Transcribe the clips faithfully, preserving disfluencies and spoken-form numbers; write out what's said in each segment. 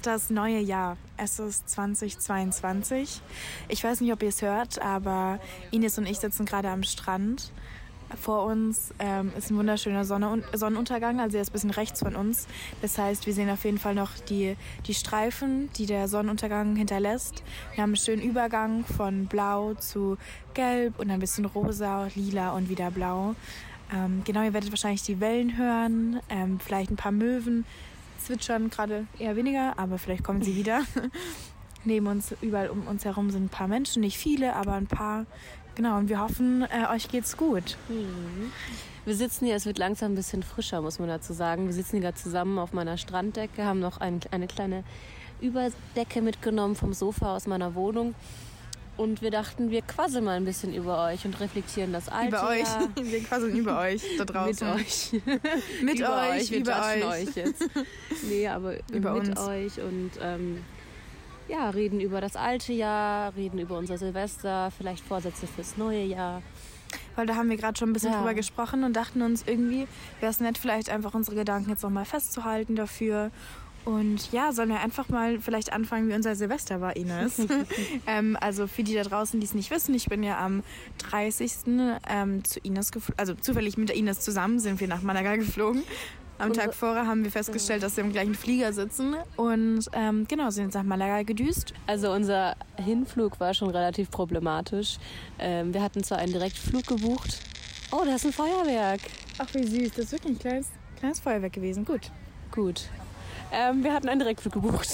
ist das neue Jahr. Es ist zweitausendzweiundzwanzig. Ich weiß nicht, ob ihr es hört, aber Ines und ich sitzen gerade am Strand. Vor uns ähm, ist ein wunderschöner Sonne- Sonnenuntergang, also er ist ein bisschen rechts von uns. Das heißt, wir sehen auf jeden Fall noch die, die Streifen, die der Sonnenuntergang hinterlässt. Wir haben einen schönen Übergang von blau zu gelb und ein bisschen rosa, lila und wieder blau. Ähm, genau, ihr werdet wahrscheinlich die Wellen hören, ähm, vielleicht ein paar Möwen zwitschern, gerade eher weniger, aber vielleicht kommen sie wieder. Neben uns, überall um uns herum sind ein paar Menschen, nicht viele, aber ein paar. Genau, und wir hoffen, äh, euch geht's gut. Mhm. Wir sitzen hier, es wird langsam ein bisschen frischer, muss man dazu sagen. Wir sitzen hier gerade zusammen auf meiner Stranddecke, haben noch ein, eine kleine Überdecke mitgenommen vom Sofa aus meiner Wohnung. Und wir dachten, wir quasseln mal ein bisschen über euch und reflektieren das alte Über euch, Jahr. wir quasseln über euch da draußen. Mit euch. Mit über euch, euch, wir über judgen euch. euch jetzt. Nee, aber Über mit uns. euch und ähm, ja, reden über das alte Jahr, reden über unser Silvester, vielleicht Vorsätze fürs neue Jahr. Weil da haben wir gerade schon ein bisschen Ja. drüber gesprochen und dachten uns, irgendwie wäre es nett, vielleicht einfach unsere Gedanken jetzt nochmal festzuhalten dafür. Und ja, sollen wir einfach mal vielleicht anfangen, wie unser Silvester war, Ines. ähm, also für die da draußen, die es nicht wissen, ich bin ja am dreißigsten Ähm, zu Ines geflogen, also zufällig mit der Ines zusammen sind wir nach Malaga geflogen. Am Unser- Tag vorher haben wir festgestellt, dass wir im gleichen Flieger sitzen und ähm, genau, sind jetzt nach Malaga gedüst. Also unser Hinflug war schon relativ problematisch. Ähm, wir hatten zwar einen Direktflug gebucht. Oh, da ist ein Feuerwerk. Ach, wie süß, das ist wirklich ein kleines, kleines Feuerwerk gewesen, gut. Gut. Ähm, wir hatten einen Direktflug gebucht,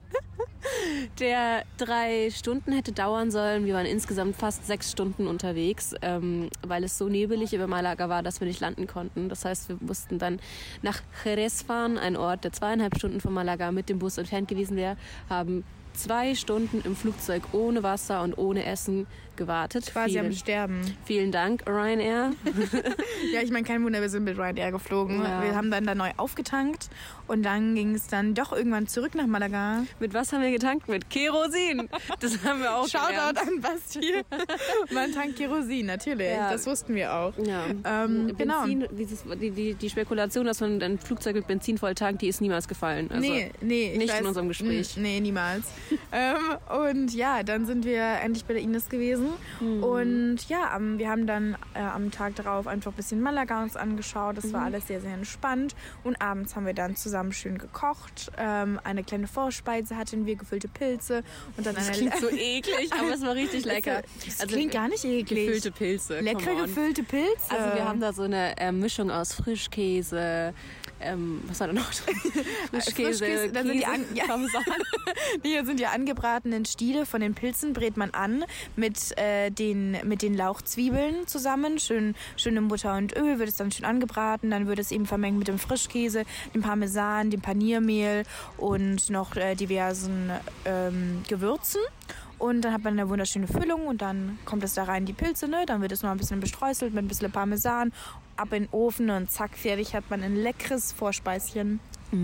der drei Stunden hätte dauern sollen. Wir waren insgesamt fast sechs Stunden unterwegs, ähm, weil es so nebelig über Malaga war, dass wir nicht landen konnten. Das heißt, wir mussten dann nach Jerez fahren, ein Ort, der zweieinhalb Stunden von Malaga mit dem Bus entfernt gewesen wäre, haben zwei Stunden im Flugzeug ohne Wasser und ohne Essen gewartet. Quasi vielen, am Sterben. vielen Dank, Ryanair. Ja, ich meine, kein Wunder, wir sind mit Ryanair geflogen. Ja. Wir haben dann da neu aufgetankt und dann ging es dann doch irgendwann zurück nach Malaga. Mit was haben wir getankt? Mit Kerosin. Das haben wir auch gelernt. Shoutout an Basti. Man tankt Kerosin, natürlich. Ja. Das wussten wir auch. Ja. Ähm, genau. Benzin, dieses, die, die, die Spekulation, dass man ein Flugzeug mit Benzin voll tankt, die ist niemals gefallen. Also nee, nee. ich nicht weiß, in unserem Gespräch. n- Nee, niemals. ähm, und ja, dann sind wir endlich bei der Ines gewesen. Mhm. Und ja, am, wir haben dann äh, am Tag darauf einfach ein bisschen Malaga uns angeschaut. Das war alles sehr, sehr entspannt. Und abends haben wir dann zusammen schön gekocht. Ähm, eine kleine Vorspeise hatten wir, gefüllte Pilze. Und dann Das eine klingt so eklig, aber es war richtig lecker. Das klingt gar nicht eklig. Gefüllte Pilze. Leckere come on. gefüllte Pilze. Also wir haben da so eine äh, Mischung aus Frischkäse, ähm, was war da noch drin? Frischkäse, Frischkäse, dann sind die an- ja. Parmesan. Hier sind die angebratenen Stiele von den Pilzen, brät man an mit, äh, den, mit den Lauchzwiebeln zusammen. Schön, schön in Butter und Öl wird es dann schön angebraten. Dann wird es eben vermengt mit dem Frischkäse, dem Parmesan, dem Paniermehl und noch äh, diversen ähm, Gewürzen. Und dann hat man eine wunderschöne Füllung und dann kommt es da rein, die Pilze, ne? Dann wird es noch ein bisschen bestreuselt mit ein bisschen Parmesan, ab in den Ofen und zack, fertig hat man ein leckeres Vorspeischen.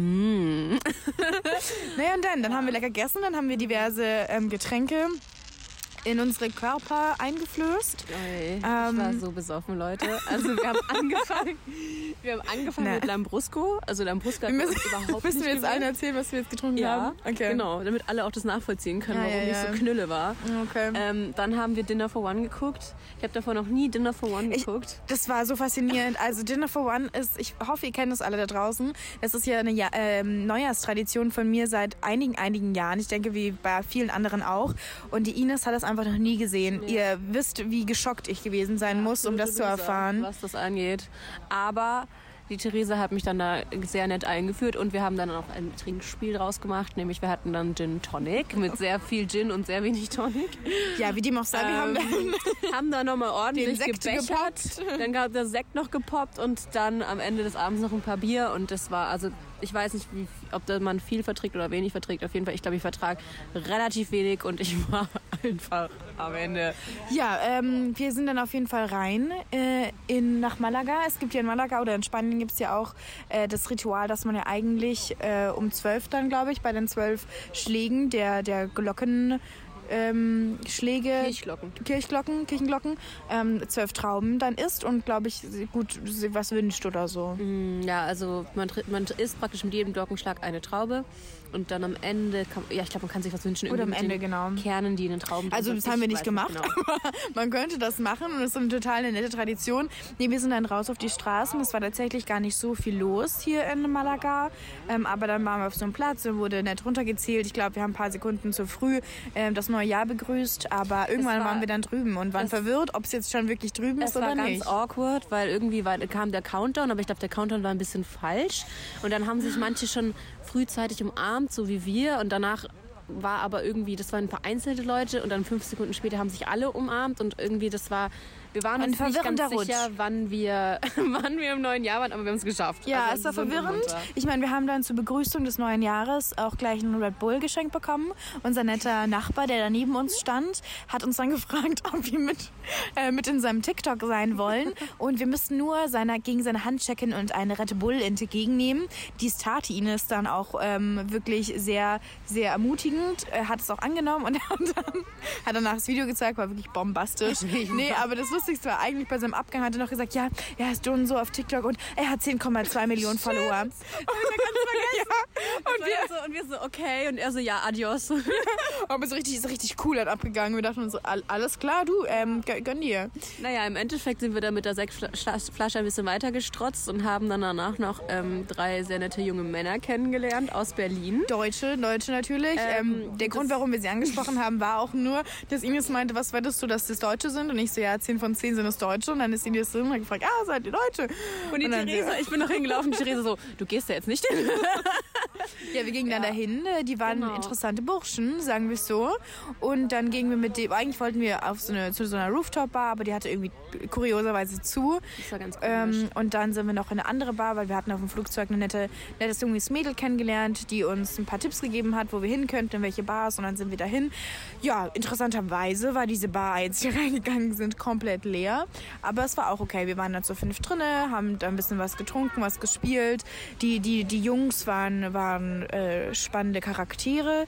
Mm. Naja, und dann, dann haben wir lecker gegessen, dann haben wir diverse ähm, Getränke in unsere Körper eingeflößt. Ey, ich Ähm. war so besoffen, Leute. Also wir haben angefangen, wir haben angefangen Na. mit Lambrusco. Also Lambrusco hat Wir müssen, uns überhaupt müssen nicht wir jetzt allen gewählt. erzählen, was wir jetzt getrunken Ja, haben? Okay. genau, damit alle auch das nachvollziehen können, Ja, warum ja, nicht ja. so Knülle war. Okay. Ähm, dann haben wir Dinner for One geguckt. Ich habe davor noch nie Dinner for One Ich- geguckt. Das war so faszinierend. Also Dinner for One ist, ich hoffe, ihr kennt das alle da draußen. Das ist ja eine ja ähm, Neujahrstradition von mir seit einigen, einigen Jahren. Ich denke, wie bei vielen anderen auch. Und die Ines hat das einfach noch nie gesehen. Nee. Ihr wisst, wie geschockt ich gewesen sein muss, um das zu Absolute Loser, erfahren. was das angeht. Aber die Theresa hat mich dann da sehr nett eingeführt und wir haben dann auch ein Trinkspiel draus gemacht, nämlich wir hatten dann Gin Tonic mit sehr viel Gin und sehr wenig Tonic. Ja, wie dem auch sei, wir haben dann Ähm, haben da nochmal ordentlich Den Sekt gebechert. gepoppt. Dann gab der Sekt noch gepoppt und dann am Ende des Abends noch ein paar Bier und das war, also ich weiß nicht, wie, ob da man viel verträgt oder wenig verträgt. Auf jeden Fall, ich glaube, ich vertrage relativ wenig und ich war einfach am Ende. Ja, ähm, wir sind dann auf jeden Fall rein äh, in, nach Malaga. Es gibt ja in Malaga oder in Spanien gibt es ja auch äh, das Ritual, dass man ja eigentlich äh, um zwölf dann, glaube ich, bei den zwölf Schlägen der, der Glocken ähm, Schläge, Kirchglocken. Kirchglocken, Kirchenglocken, ähm, zwölf Trauben dann isst und, glaube ich, gut was wünscht oder so. Ja, also man, tr- man isst praktisch mit jedem Glockenschlag eine Traube und dann am Ende, kann, ja, ich glaube, man kann sich was wünschen. Oder am Ende, genau. Kernen, die in den Trauben Also das haben wir nicht gemacht, nicht genau. aber man könnte das machen und es ist eine total eine nette Tradition. Nee, wir sind dann raus auf die Straßen. Es war tatsächlich gar nicht so viel los hier in Malaga, ähm, aber dann waren wir auf so einem Platz und wurde nett runtergezählt. Ich glaube, wir haben ein paar Sekunden zu früh ähm, das neue Jahr begrüßt, aber irgendwann war, waren wir dann drüben und waren verwirrt, ob es jetzt schon wirklich drüben ist oder nicht. Es war ganz awkward, weil irgendwie war, kam der Countdown, aber ich glaube, der Countdown war ein bisschen falsch und dann haben sich manche schon frühzeitig umarmt, so wie wir, und danach war aber irgendwie, das waren vereinzelte Leute und dann fünf Sekunden später haben sich alle umarmt und irgendwie das war, wir waren uns nicht ganz sicher, wann wir, wann wir im neuen Jahr waren, aber wir haben es geschafft. Ja, also, es war verwirrend. Ich meine, wir haben dann zur Begrüßung des neuen Jahres auch gleich einen Red Bull geschenkt bekommen. Unser netter Nachbar, der da neben uns stand, hat uns dann gefragt, ob wir mit, äh, mit in seinem TikTok sein wollen. Und wir müssten nur seiner, gegen seine Hand checken und eine Red Bull entgegennehmen. Dies tat Ines dann auch ähm, wirklich sehr, sehr ermutigend. Er hat es auch angenommen und er hat, dann, hat danach das Video gezeigt, war wirklich bombastisch. Nee, aber das Lustigste war eigentlich bei seinem Abgang, hat er noch gesagt, ja, er ist Don so auf TikTok und er hat zehn Komma zwei Millionen Follower. Und, ja. und, wir so, und wir so, okay, und er so, ja, adios. Aber so richtig, so richtig cool hat abgegangen. Wir dachten uns so, alles klar, du, ähm, gönn dir. Naja, im Endeffekt sind wir dann mit der Sektflasche ein bisschen weiter gestrotzt und haben dann danach noch ähm, drei sehr nette junge Männer kennengelernt aus Berlin. Deutsche, Deutsche natürlich. Ähm, ähm, der Grund, warum wir sie angesprochen haben, war auch nur, dass Ines meinte, was wettest du, dass das Deutsche sind? Und ich so, ja, zehn von zehn sind es Deutsche. Und dann ist Ines drin und hat gefragt, ah, seid ihr Deutsche? Und die und Theresa, so, ich bin noch hingelaufen, die Theresa so, du gehst da jetzt nicht hin. Ja, wir gingen ja. dann dahin. Die waren genau. interessante Burschen, sagen wir es so. Und dann gingen wir mit dem, eigentlich wollten wir auf so eine, zu so einer Rooftop-Bar, aber die hatte irgendwie kurioserweise zu. Das war ganz ähm, Und dann sind wir noch in eine andere Bar, weil wir hatten auf dem Flugzeug eine nette, nettes junges Mädel kennengelernt, die uns ein paar Tipps gegeben hat, wo wir hin könnten, in welche Bars. Und dann sind wir dahin. Ja, interessanterweise war diese Bar, als wir reingegangen sind, komplett leer. Aber es war auch okay. Wir waren da zu fünf drinne, haben da ein bisschen was getrunken, was gespielt. Die, die, die Jungs waren, waren äh, spannende Charaktere.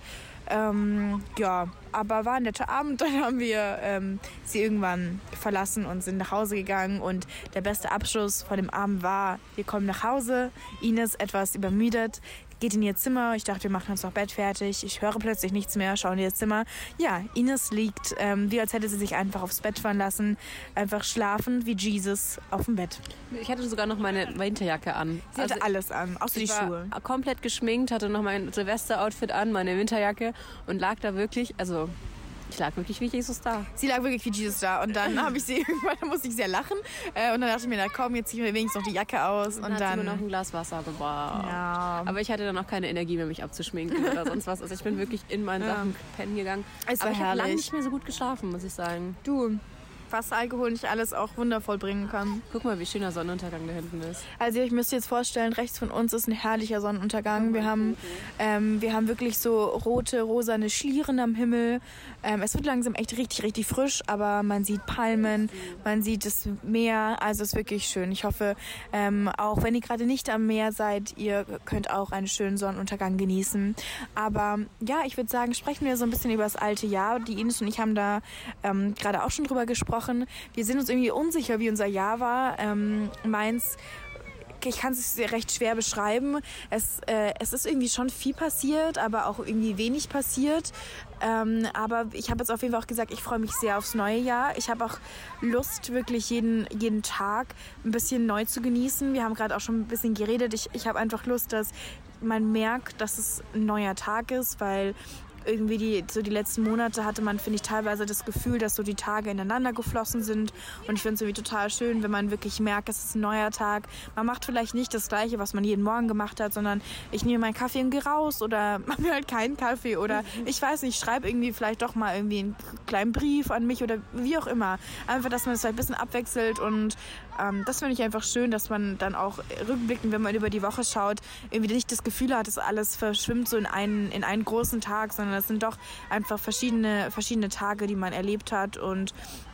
Ähm, ja, aber war ein netter Abend. Dann haben wir ähm, sie irgendwann verlassen und sind nach Hause gegangen. Und der beste Abschluss von dem Abend war, wir kommen nach Hause. Ines, etwas übermüdet, geht in ihr Zimmer. Ich dachte, wir machen uns noch Bett fertig. Ich höre plötzlich nichts mehr, schaue in ihr Zimmer. Ja, Ines liegt, ähm, wie als hätte sie sich einfach aufs Bett fallen lassen. Einfach schlafend wie Jesus auf dem Bett. Ich hatte sogar noch meine Winterjacke an. Sie hatte also alles an, außer die Schuhe. War komplett geschminkt, hatte noch mein Silvester-Outfit an, meine Winterjacke und lag da wirklich, also ich lag wirklich wie Jesus da. Sie lag wirklich wie Jesus da. Und dann habe ich sie irgendwann, da musste ich sehr lachen. Äh, und dann dachte ich mir, na komm, jetzt zieh ich mir wenigstens noch die Jacke aus. Und, und dann hat sie mir noch ein Glas Wasser gebracht. Ja. Aber ich hatte dann auch keine Energie mehr, mich abzuschminken oder sonst was. Also ich bin wirklich in meinen ja. Sachen pennen gegangen. Es war Aber ich habe lange herrlich. nicht mehr so gut geschlafen, muss ich sagen. Du, was Alkohol nicht alles auch wundervoll bringen kann. Guck mal, wie schön der Sonnenuntergang da hinten ist. Also ich müsste jetzt vorstellen, rechts von uns ist ein herrlicher Sonnenuntergang. Wir haben, ähm, wir haben wirklich so rote, rosane Schlieren am Himmel. Ähm, es wird langsam echt richtig, richtig frisch, aber man sieht Palmen, man sieht das Meer. Also es ist wirklich schön. Ich hoffe, ähm, auch wenn ihr gerade nicht am Meer seid, ihr könnt auch einen schönen Sonnenuntergang genießen. Aber ja, ich würde sagen, sprechen wir so ein bisschen über das alte Jahr. Die Ines und ich haben da ähm, gerade auch schon drüber gesprochen. Wir sind uns irgendwie unsicher, wie unser Jahr war. Ähm, meins, ich kann es recht schwer beschreiben. Es, äh, es ist irgendwie schon viel passiert, aber auch irgendwie wenig passiert. Ähm, aber ich habe jetzt auf jeden Fall auch gesagt, ich freue mich sehr aufs neue Jahr. Ich habe auch Lust, wirklich jeden, jeden Tag ein bisschen neu zu genießen. Wir haben gerade auch schon ein bisschen geredet. Ich, ich habe einfach Lust, dass man merkt, dass es ein neuer Tag ist, weil irgendwie die, so die letzten Monate hatte man, finde ich, teilweise das Gefühl, dass so die Tage ineinander geflossen sind. Und ich finde es irgendwie total schön, wenn man wirklich merkt, es ist ein neuer Tag. Man macht vielleicht nicht das Gleiche, was man jeden Morgen gemacht hat, sondern ich nehme meinen Kaffee und gehe raus oder mache mir halt keinen Kaffee oder ich weiß nicht, schreibe irgendwie vielleicht doch mal irgendwie einen kleinen Brief an mich oder wie auch immer. Einfach, dass man es halt ein bisschen abwechselt und ähm, das finde ich einfach schön, dass man dann auch rückblickend, wenn man über die Woche schaut, irgendwie nicht das Gefühl hat, dass alles verschwimmt so in einen, in einen großen Tag, sondern das sind doch einfach verschiedene, verschiedene Tage, die man erlebt hat und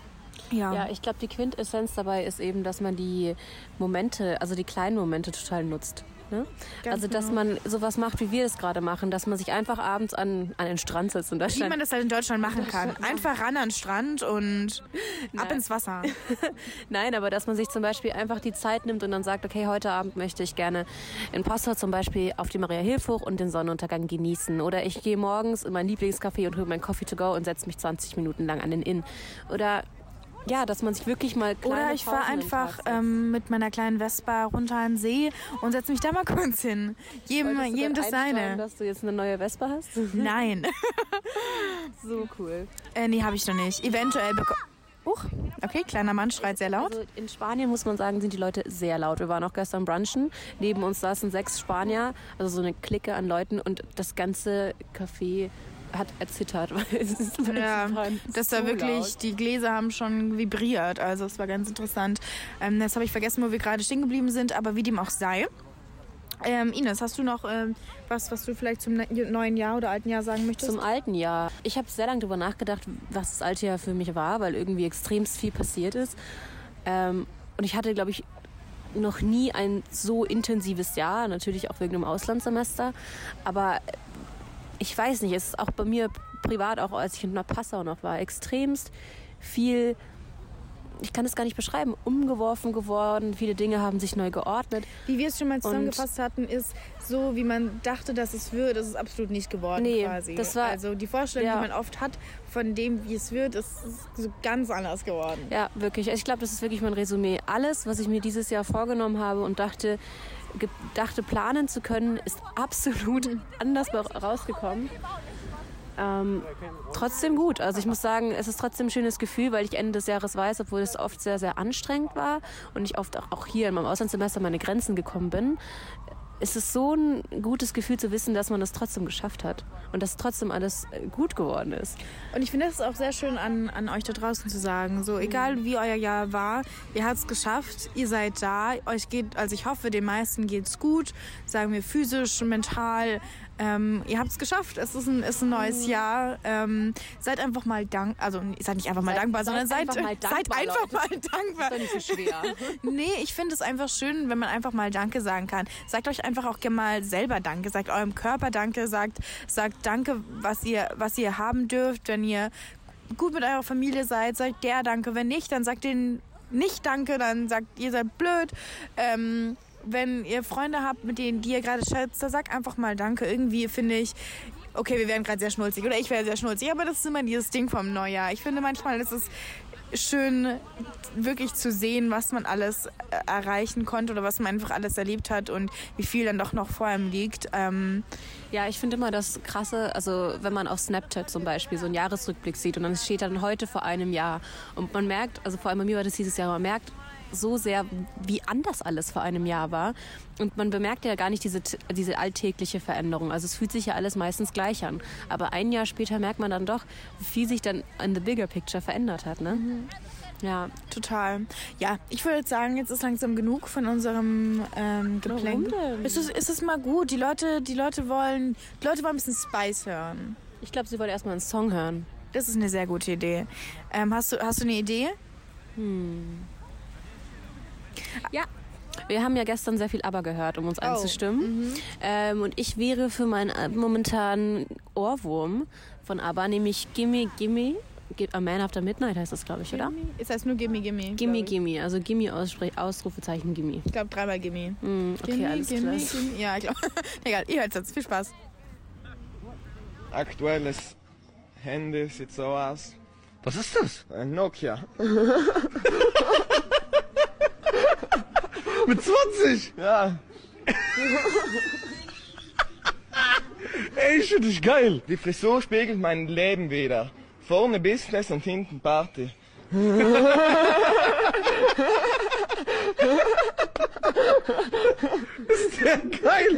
ja. Ja, ich glaube, die Quintessenz dabei ist eben, dass man die Momente, also die kleinen Momente total nutzt. Ne? Also, dass genau. man sowas macht, wie wir es gerade machen, dass man sich einfach abends an, an den Strand setzt in Wie Deutschland. man das halt in Deutschland machen kann. Einfach ran an den Strand und ab Nein. ins Wasser. Nein, aber dass man sich zum Beispiel einfach die Zeit nimmt und dann sagt, okay, heute Abend möchte ich gerne in Passau zum Beispiel auf die Maria-Hilf hoch und den Sonnenuntergang genießen. Oder ich gehe morgens in mein Lieblingscafé und hole mein Coffee to go und setze mich zwanzig Minuten lang an den Inn. Oder ja, dass man sich wirklich mal kleine Oder ich fahre Pausen im einfach Tag setzt. ähm, mit meiner kleinen Vespa runter an den See und setze mich da mal kurz hin. Jedem, Wolltest du jedem gerade das einsteuern, seine. dass du jetzt eine neue Vespa hast? Nein. So cool. äh, nee, habe ich noch nicht. Eventuell bekomme... Huch, okay, kleiner Mann schreit sehr laut. Also in Spanien, muss man sagen, sind die Leute sehr laut. Wir waren auch gestern brunchen. Neben uns saßen sechs Spanier, also so eine Clique an Leuten und das ganze Café hat erzittert, weil es ist Ja, weil das so war wirklich, laut. die Gläser haben schon vibriert, also es war ganz interessant. Ähm, jetzt habe ich vergessen, wo wir gerade stehen geblieben sind, aber wie dem auch sei. Ähm, Ines, hast du noch ähm, was, was du vielleicht zum ne- neuen Jahr oder alten Jahr sagen möchtest? Zum alten Jahr. Ich habe sehr lange darüber nachgedacht, was das alte Jahr für mich war, weil irgendwie extremst viel passiert ist. Ähm, und ich hatte, glaube ich, noch nie ein so intensives Jahr, natürlich auch wegen dem Auslandssemester. Aber ich weiß nicht, es ist auch bei mir privat, auch als ich in Passau noch war, extremst viel, ich kann es gar nicht beschreiben, umgeworfen geworden. Viele Dinge haben sich neu geordnet. Wie wir es schon mal zusammengefasst hatten, ist so, wie man dachte, dass es wird, ist es absolut nicht geworden Nee, quasi. das war- also die Vorstellung, ja. die man oft hat von dem, wie es wird, ist so ganz anders geworden. Ja, wirklich. Ich glaube, das ist wirklich mein Resümee. Alles, was ich mir dieses Jahr vorgenommen habe und dachte, ge- dachte planen zu können, ist absolut anders rausgekommen. Ähm, trotzdem gut. Also ich muss sagen, es ist trotzdem ein schönes Gefühl, weil ich Ende des Jahres weiß, obwohl es oft sehr, sehr anstrengend war und ich oft auch, auch hier in meinem Auslandssemester an meine Grenzen gekommen bin, ist es so ein gutes Gefühl zu wissen, dass man das trotzdem geschafft hat und dass trotzdem alles gut geworden ist. Und ich finde es auch sehr schön an, an euch da draußen zu sagen, so egal wie euer Jahr war, ihr habt es geschafft, ihr seid da, euch geht, also ich hoffe, den meisten geht's gut, sagen wir physisch, mental, ähm, ihr habt es geschafft, es ist ein, ist ein neues Jahr, ähm, seid einfach mal dankbar, also seid nicht einfach mal Seid- dankbar, seid sondern seid einfach mal dankbar, seid einfach Leute. mal dankbar. Ist doch nicht so schwer. Nee, ich finde es einfach schön, wenn man einfach mal Danke sagen kann. Sagt euch einfach auch gerne mal selber Danke. Sagt eurem Körper Danke. Sagt, sagt Danke, was ihr, was ihr haben dürft. Wenn ihr gut mit eurer Familie seid, sagt der Danke. Wenn nicht, dann sagt denen nicht Danke. Dann sagt, ihr seid blöd. Ähm, wenn ihr Freunde habt, mit denen, die ihr gerade schätzt, dann sagt einfach mal Danke. Irgendwie finde ich, okay, wir werden gerade sehr schnulzig. Oder ich werde sehr schnulzig. Aber das ist immer dieses Ding vom Neujahr. Ich finde manchmal ist es schön, wirklich zu sehen, was man alles äh, erreichen konnte oder was man einfach alles erlebt hat und wie viel dann doch noch vor einem liegt. Ähm, Ja, ich finde immer das Krasse, also wenn man auf Snapchat zum Beispiel so einen Jahresrückblick sieht und dann steht dann heute vor einem Jahr und man merkt, also vor allem bei mir war das dieses Jahr, man merkt so sehr, wie anders alles vor einem Jahr war und man bemerkt ja gar nicht diese, diese alltägliche Veränderung, also es fühlt sich ja alles meistens gleich an, aber ein Jahr später merkt man dann doch, wie viel sich dann in the bigger picture verändert hat, ne? Mhm. Ja. Total. Ja, ich würde jetzt sagen, jetzt ist langsam genug von unserem ähm, Geplänkel. Warum denn? Ist es, ist es mal gut? Die Leute, die Leute wollen, die Leute wollen ein bisschen Spice hören. Ich glaube, sie wollte erstmal einen Song hören. Das ist eine sehr gute Idee. Ähm, hast du, hast du eine Idee? Hm. Ja. Wir haben ja gestern sehr viel ABBA gehört, um uns Oh. anzustimmen. Mhm. Ähm, und ich wäre für meinen äh, momentanen Ohrwurm von ABBA, nämlich Gimme Gimme. A Man After Midnight heißt das, glaube ich, oder? Es heißt nur Gimme Gimme. Gimme glaub ich. Gimme, also Gimme Ausspre- Ausrufezeichen Gimme. Ich glaube dreimal Gimme. Mm, okay, Gimme, alles Gimme, klar. Gimme. Ja, ich glaube. Egal, ihr hört jetzt. Viel Spaß. Aktuelles Handy sieht so aus. Was ist das? Ein Nokia. Mit zwanzig? Ja, Ey, ich finde dich geil. die Frisur spiegelt mein Leben wider. Vorne Business und hinten Party. Ist der geil.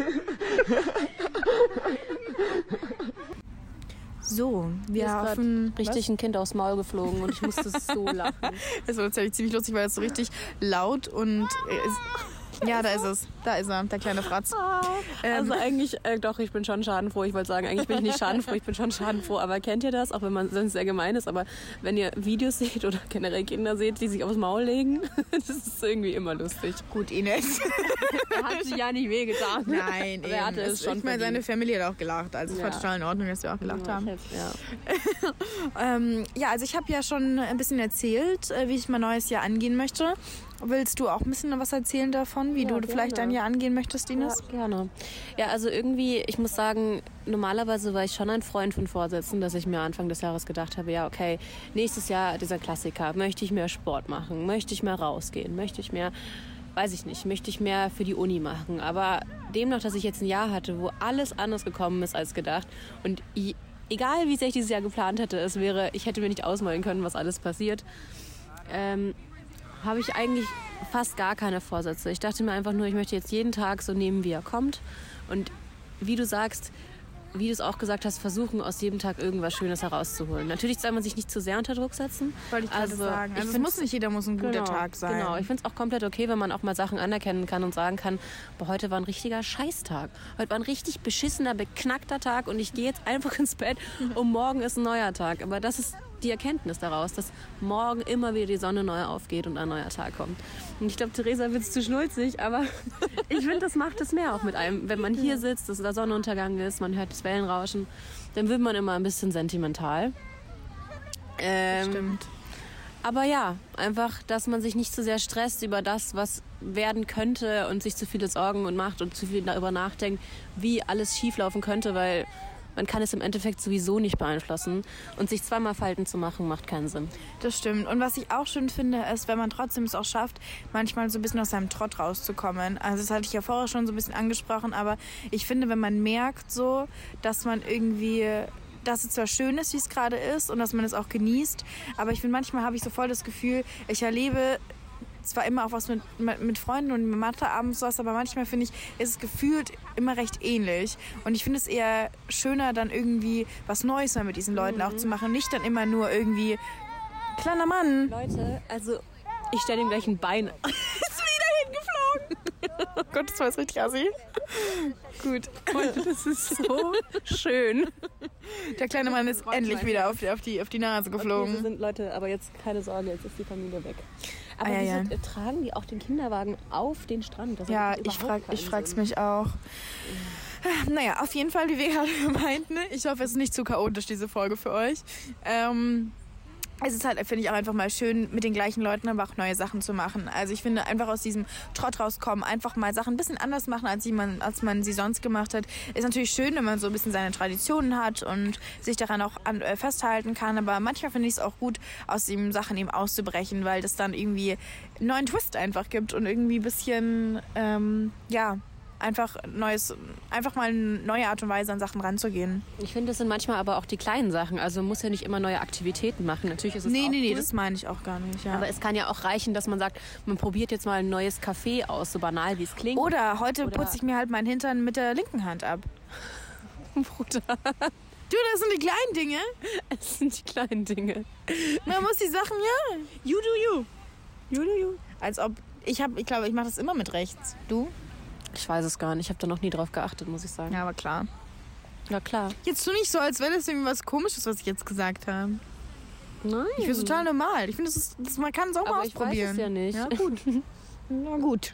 So, Mir wir ist grad hoffen. richtig ein Kind aufs Maul geflogen und ich musste so lachen. Es war tatsächlich ziemlich lustig, weil es so richtig laut und äh, es Ja, da ist es. Da ist er, der kleine Fratz. Ah, Ähm. also eigentlich, äh, doch, ich bin schon schadenfroh. Ich wollte sagen, eigentlich bin ich nicht schadenfroh, ich bin schon schadenfroh. Aber kennt ihr das? Auch wenn man sonst sehr gemein ist. Aber wenn ihr Videos seht oder generell Kinder seht, die sich aufs Maul legen, das ist irgendwie immer lustig. Gut, Ines. Er hat sich ja nicht wehgetan. Nein, aber er hatte eben. es schon Ich meine, seine verdient. Familie hat auch gelacht. Also es Ja. war total in Ordnung, dass wir auch gelacht Ja, haben. Ja. Ähm, ja, also ich habe ja schon ein bisschen erzählt, äh, wie ich mein neues Jahr angehen möchte. Willst du auch ein bisschen was erzählen davon, wie Ja, du gerne. vielleicht dein Jahr angehen möchtest, Ines? Ja, gerne. Ja, also irgendwie, ich muss sagen, normalerweise war ich schon ein Freund von Vorsätzen, dass ich mir Anfang des Jahres gedacht habe, ja, okay, nächstes Jahr dieser Klassiker, möchte ich mehr Sport machen, möchte ich mehr rausgehen, möchte ich mehr, weiß ich nicht, möchte ich mehr für die Uni machen. Aber demnach, dass ich jetzt ein Jahr hatte, wo alles anders gekommen ist als gedacht und i- egal wie sehr ich dieses Jahr geplant hätte, es wäre, ich hätte mir nicht ausmalen können, was alles passiert, ähm, habe ich eigentlich fast gar keine Vorsätze. Ich dachte mir einfach nur, ich möchte jetzt jeden Tag so nehmen, wie er kommt. Und wie du sagst, wie du es auch gesagt hast, versuchen, aus jedem Tag irgendwas Schönes herauszuholen. Natürlich soll man sich nicht zu sehr unter Druck setzen. Wollte ich gerade sagen. Also es find's- muss nicht jeder muss ein guter genau, Tag sein. Genau, ich finde es auch komplett okay, wenn man auch mal Sachen anerkennen kann und sagen kann, boah, heute war ein richtiger Scheißtag. Heute war ein richtig beschissener, beknackter Tag und ich gehe jetzt einfach ins Bett und morgen ist ein neuer Tag. Aber das ist die Erkenntnis daraus, dass morgen immer wieder die Sonne neu aufgeht und ein neuer Tag kommt. Und ich glaube, Theresa wird es zu schnulzig, aber ich finde, das macht es mehr auch mit einem. Wenn man hier sitzt, dass der Sonnenuntergang ist, man hört das Wellenrauschen, dann wird man immer ein bisschen sentimental. Ähm, Stimmt. aber ja, einfach, dass man sich nicht zu sehr stresst über das, was werden könnte und sich zu viele Sorgen und macht und zu viel darüber nachdenkt, wie alles schieflaufen könnte, weil man kann es im Endeffekt sowieso nicht beeinflussen. Und sich zweimal Falten zu machen, macht keinen Sinn. Das stimmt. Und was ich auch schön finde, ist, wenn man trotzdem es auch schafft, manchmal so ein bisschen aus seinem Trott rauszukommen. Also das hatte ich ja vorher schon so ein bisschen angesprochen, aber ich finde, wenn man merkt so, dass man irgendwie, dass es zwar schön ist, wie es gerade ist und dass man es auch genießt, aber ich finde, manchmal habe ich so voll das Gefühl, ich erlebe zwar immer auch was mit, mit, mit Freunden und mit Mathe abends was, aber manchmal finde ich, ist es gefühlt immer recht ähnlich. Und ich finde es eher schöner, dann irgendwie was Neues mal mit diesen Leuten auch zu machen. Nicht dann immer nur irgendwie, kleiner Mann. Leute, also ich stelle ihm gleich ein Bein. Ist wieder hingeflogen. Oh Gott, das war jetzt richtig assi. Gut. Das ist so schön. Der kleine Mann ist endlich wieder auf die, auf die, auf die Nase geflogen. Okay, so sind Leute, aber jetzt keine Sorge, jetzt ist die Familie weg. Aber Ah, ja, wieso ja. tragen die auch den Kinderwagen auf den Strand? Das Ja, ergibt ich, überhaupt frag, ich keinen frag's Sinn. mich auch. Naja, auf jeden Fall, wie wir gerade meinten, ich hoffe, es ist nicht zu chaotisch, diese Folge für euch. Ähm, es ist halt, finde ich, auch einfach mal schön, mit den gleichen Leuten aber auch neue Sachen zu machen. Also ich finde, einfach aus diesem Trott rauskommen, einfach mal Sachen ein bisschen anders machen, als, man, als man sie sonst gemacht hat. Ist natürlich schön, wenn man so ein bisschen seine Traditionen hat und sich daran auch an, äh, festhalten kann. Aber manchmal finde ich es auch gut, aus den Sachen eben auszubrechen, weil das dann irgendwie einen neuen Twist einfach gibt und irgendwie ein bisschen, ähm, ja, einfach neues, einfach mal eine neue Art und Weise an Sachen ranzugehen. Ich finde, das sind manchmal aber auch die kleinen Sachen. Also man muss ja nicht immer neue Aktivitäten machen. Natürlich ist es Nee, auch nee, nee, cool. das meine ich auch gar nicht. Ja. Aber es kann ja auch reichen, dass man sagt, man probiert jetzt mal ein neues Café aus, so banal wie es klingt. Oder heute Oder- putze ich mir halt meinen Hintern mit der linken Hand ab. Bruder, Du, das sind die kleinen Dinge. es sind die kleinen Dinge. Man muss die Sachen, ja. You do you. You do you. Als ob, ich habe, ich glaube, ich mache das immer mit rechts. Du? Ich weiß es gar nicht. Ich habe da noch nie drauf geachtet, muss ich sagen. Ja, aber klar. Ja, klar. Jetzt tu nicht so, als wäre das irgendwie was Komisches, was ich jetzt gesagt habe. Nein. Ich finde es total normal. Ich finde, das ist, das, man kann es auch mal Aber ich ausprobieren. weiß es ja nicht. Ja, gut. Na gut.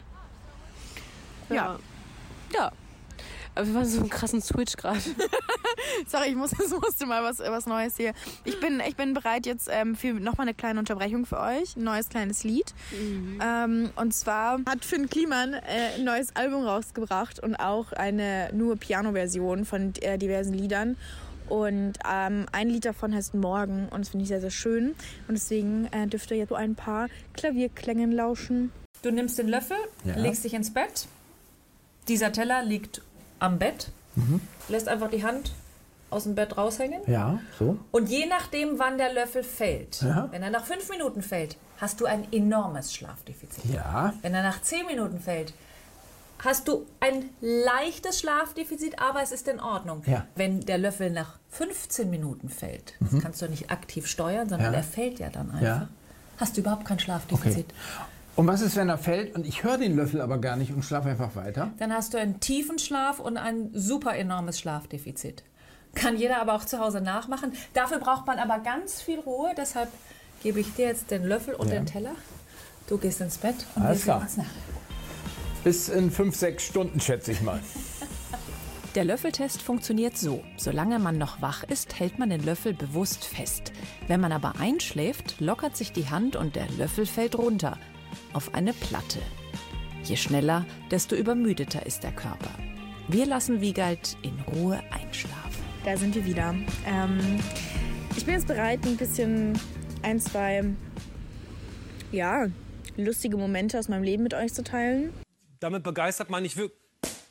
Ja. Ja. Aber wir waren so einen krassen Switch gerade. Sorry, ich muss, ich musste mal was, was Neues hier. Ich bin, ich bin bereit jetzt ähm, für nochmal eine kleine Unterbrechung für euch. Ein neues kleines Lied. Mhm. Ähm, und zwar hat Finn Kliman äh, ein neues Album rausgebracht und auch eine nur Piano-Version von äh, diversen Liedern. Und ähm, ein Lied davon heißt Morgen und das finde ich sehr, sehr schön. Und deswegen äh, dürft ihr jetzt so ein paar Klavierklängen lauschen. Du nimmst den Löffel, Ja. legst dich ins Bett. Dieser Teller liegt am Bett. Mhm. Lässt einfach die Hand aus dem Bett raushängen. Ja, so. Und je nachdem, wann der Löffel fällt, Ja. wenn er nach fünf Minuten fällt, hast du ein enormes Schlafdefizit. Ja. Wenn er nach zehn Minuten fällt, hast du ein leichtes Schlafdefizit, aber es ist in Ordnung. Ja. Wenn der Löffel nach fünfzehn Minuten fällt, das kannst du nicht aktiv steuern, sondern Ja. er fällt ja dann einfach, Ja. hast du überhaupt kein Schlafdefizit. Und was ist, wenn er fällt und ich höre den Löffel aber gar nicht und schlafe einfach weiter? Dann hast du einen tiefen Schlaf und ein super enormes Schlafdefizit. Kann jeder aber auch zu Hause nachmachen. Dafür braucht man aber ganz viel Ruhe. Deshalb gebe ich dir jetzt den Löffel und Ja. den Teller. Du gehst ins Bett und Alles wir klar. sehen uns nach. Bis in fünf, sechs Stunden, schätze ich mal. Der Löffeltest funktioniert so. Solange man noch wach ist, hält man den Löffel bewusst fest. Wenn man aber einschläft, lockert sich die Hand und der Löffel fällt runter auf eine Platte. Je schneller, desto übermüdeter ist der Körper. Wir lassen Wiegald in Ruhe einschlafen. Da sind wir wieder. Ähm, ich bin jetzt bereit, ein bisschen ein, zwei, ja, lustige Momente aus meinem Leben mit euch zu teilen. Damit begeistert man nicht wirklich.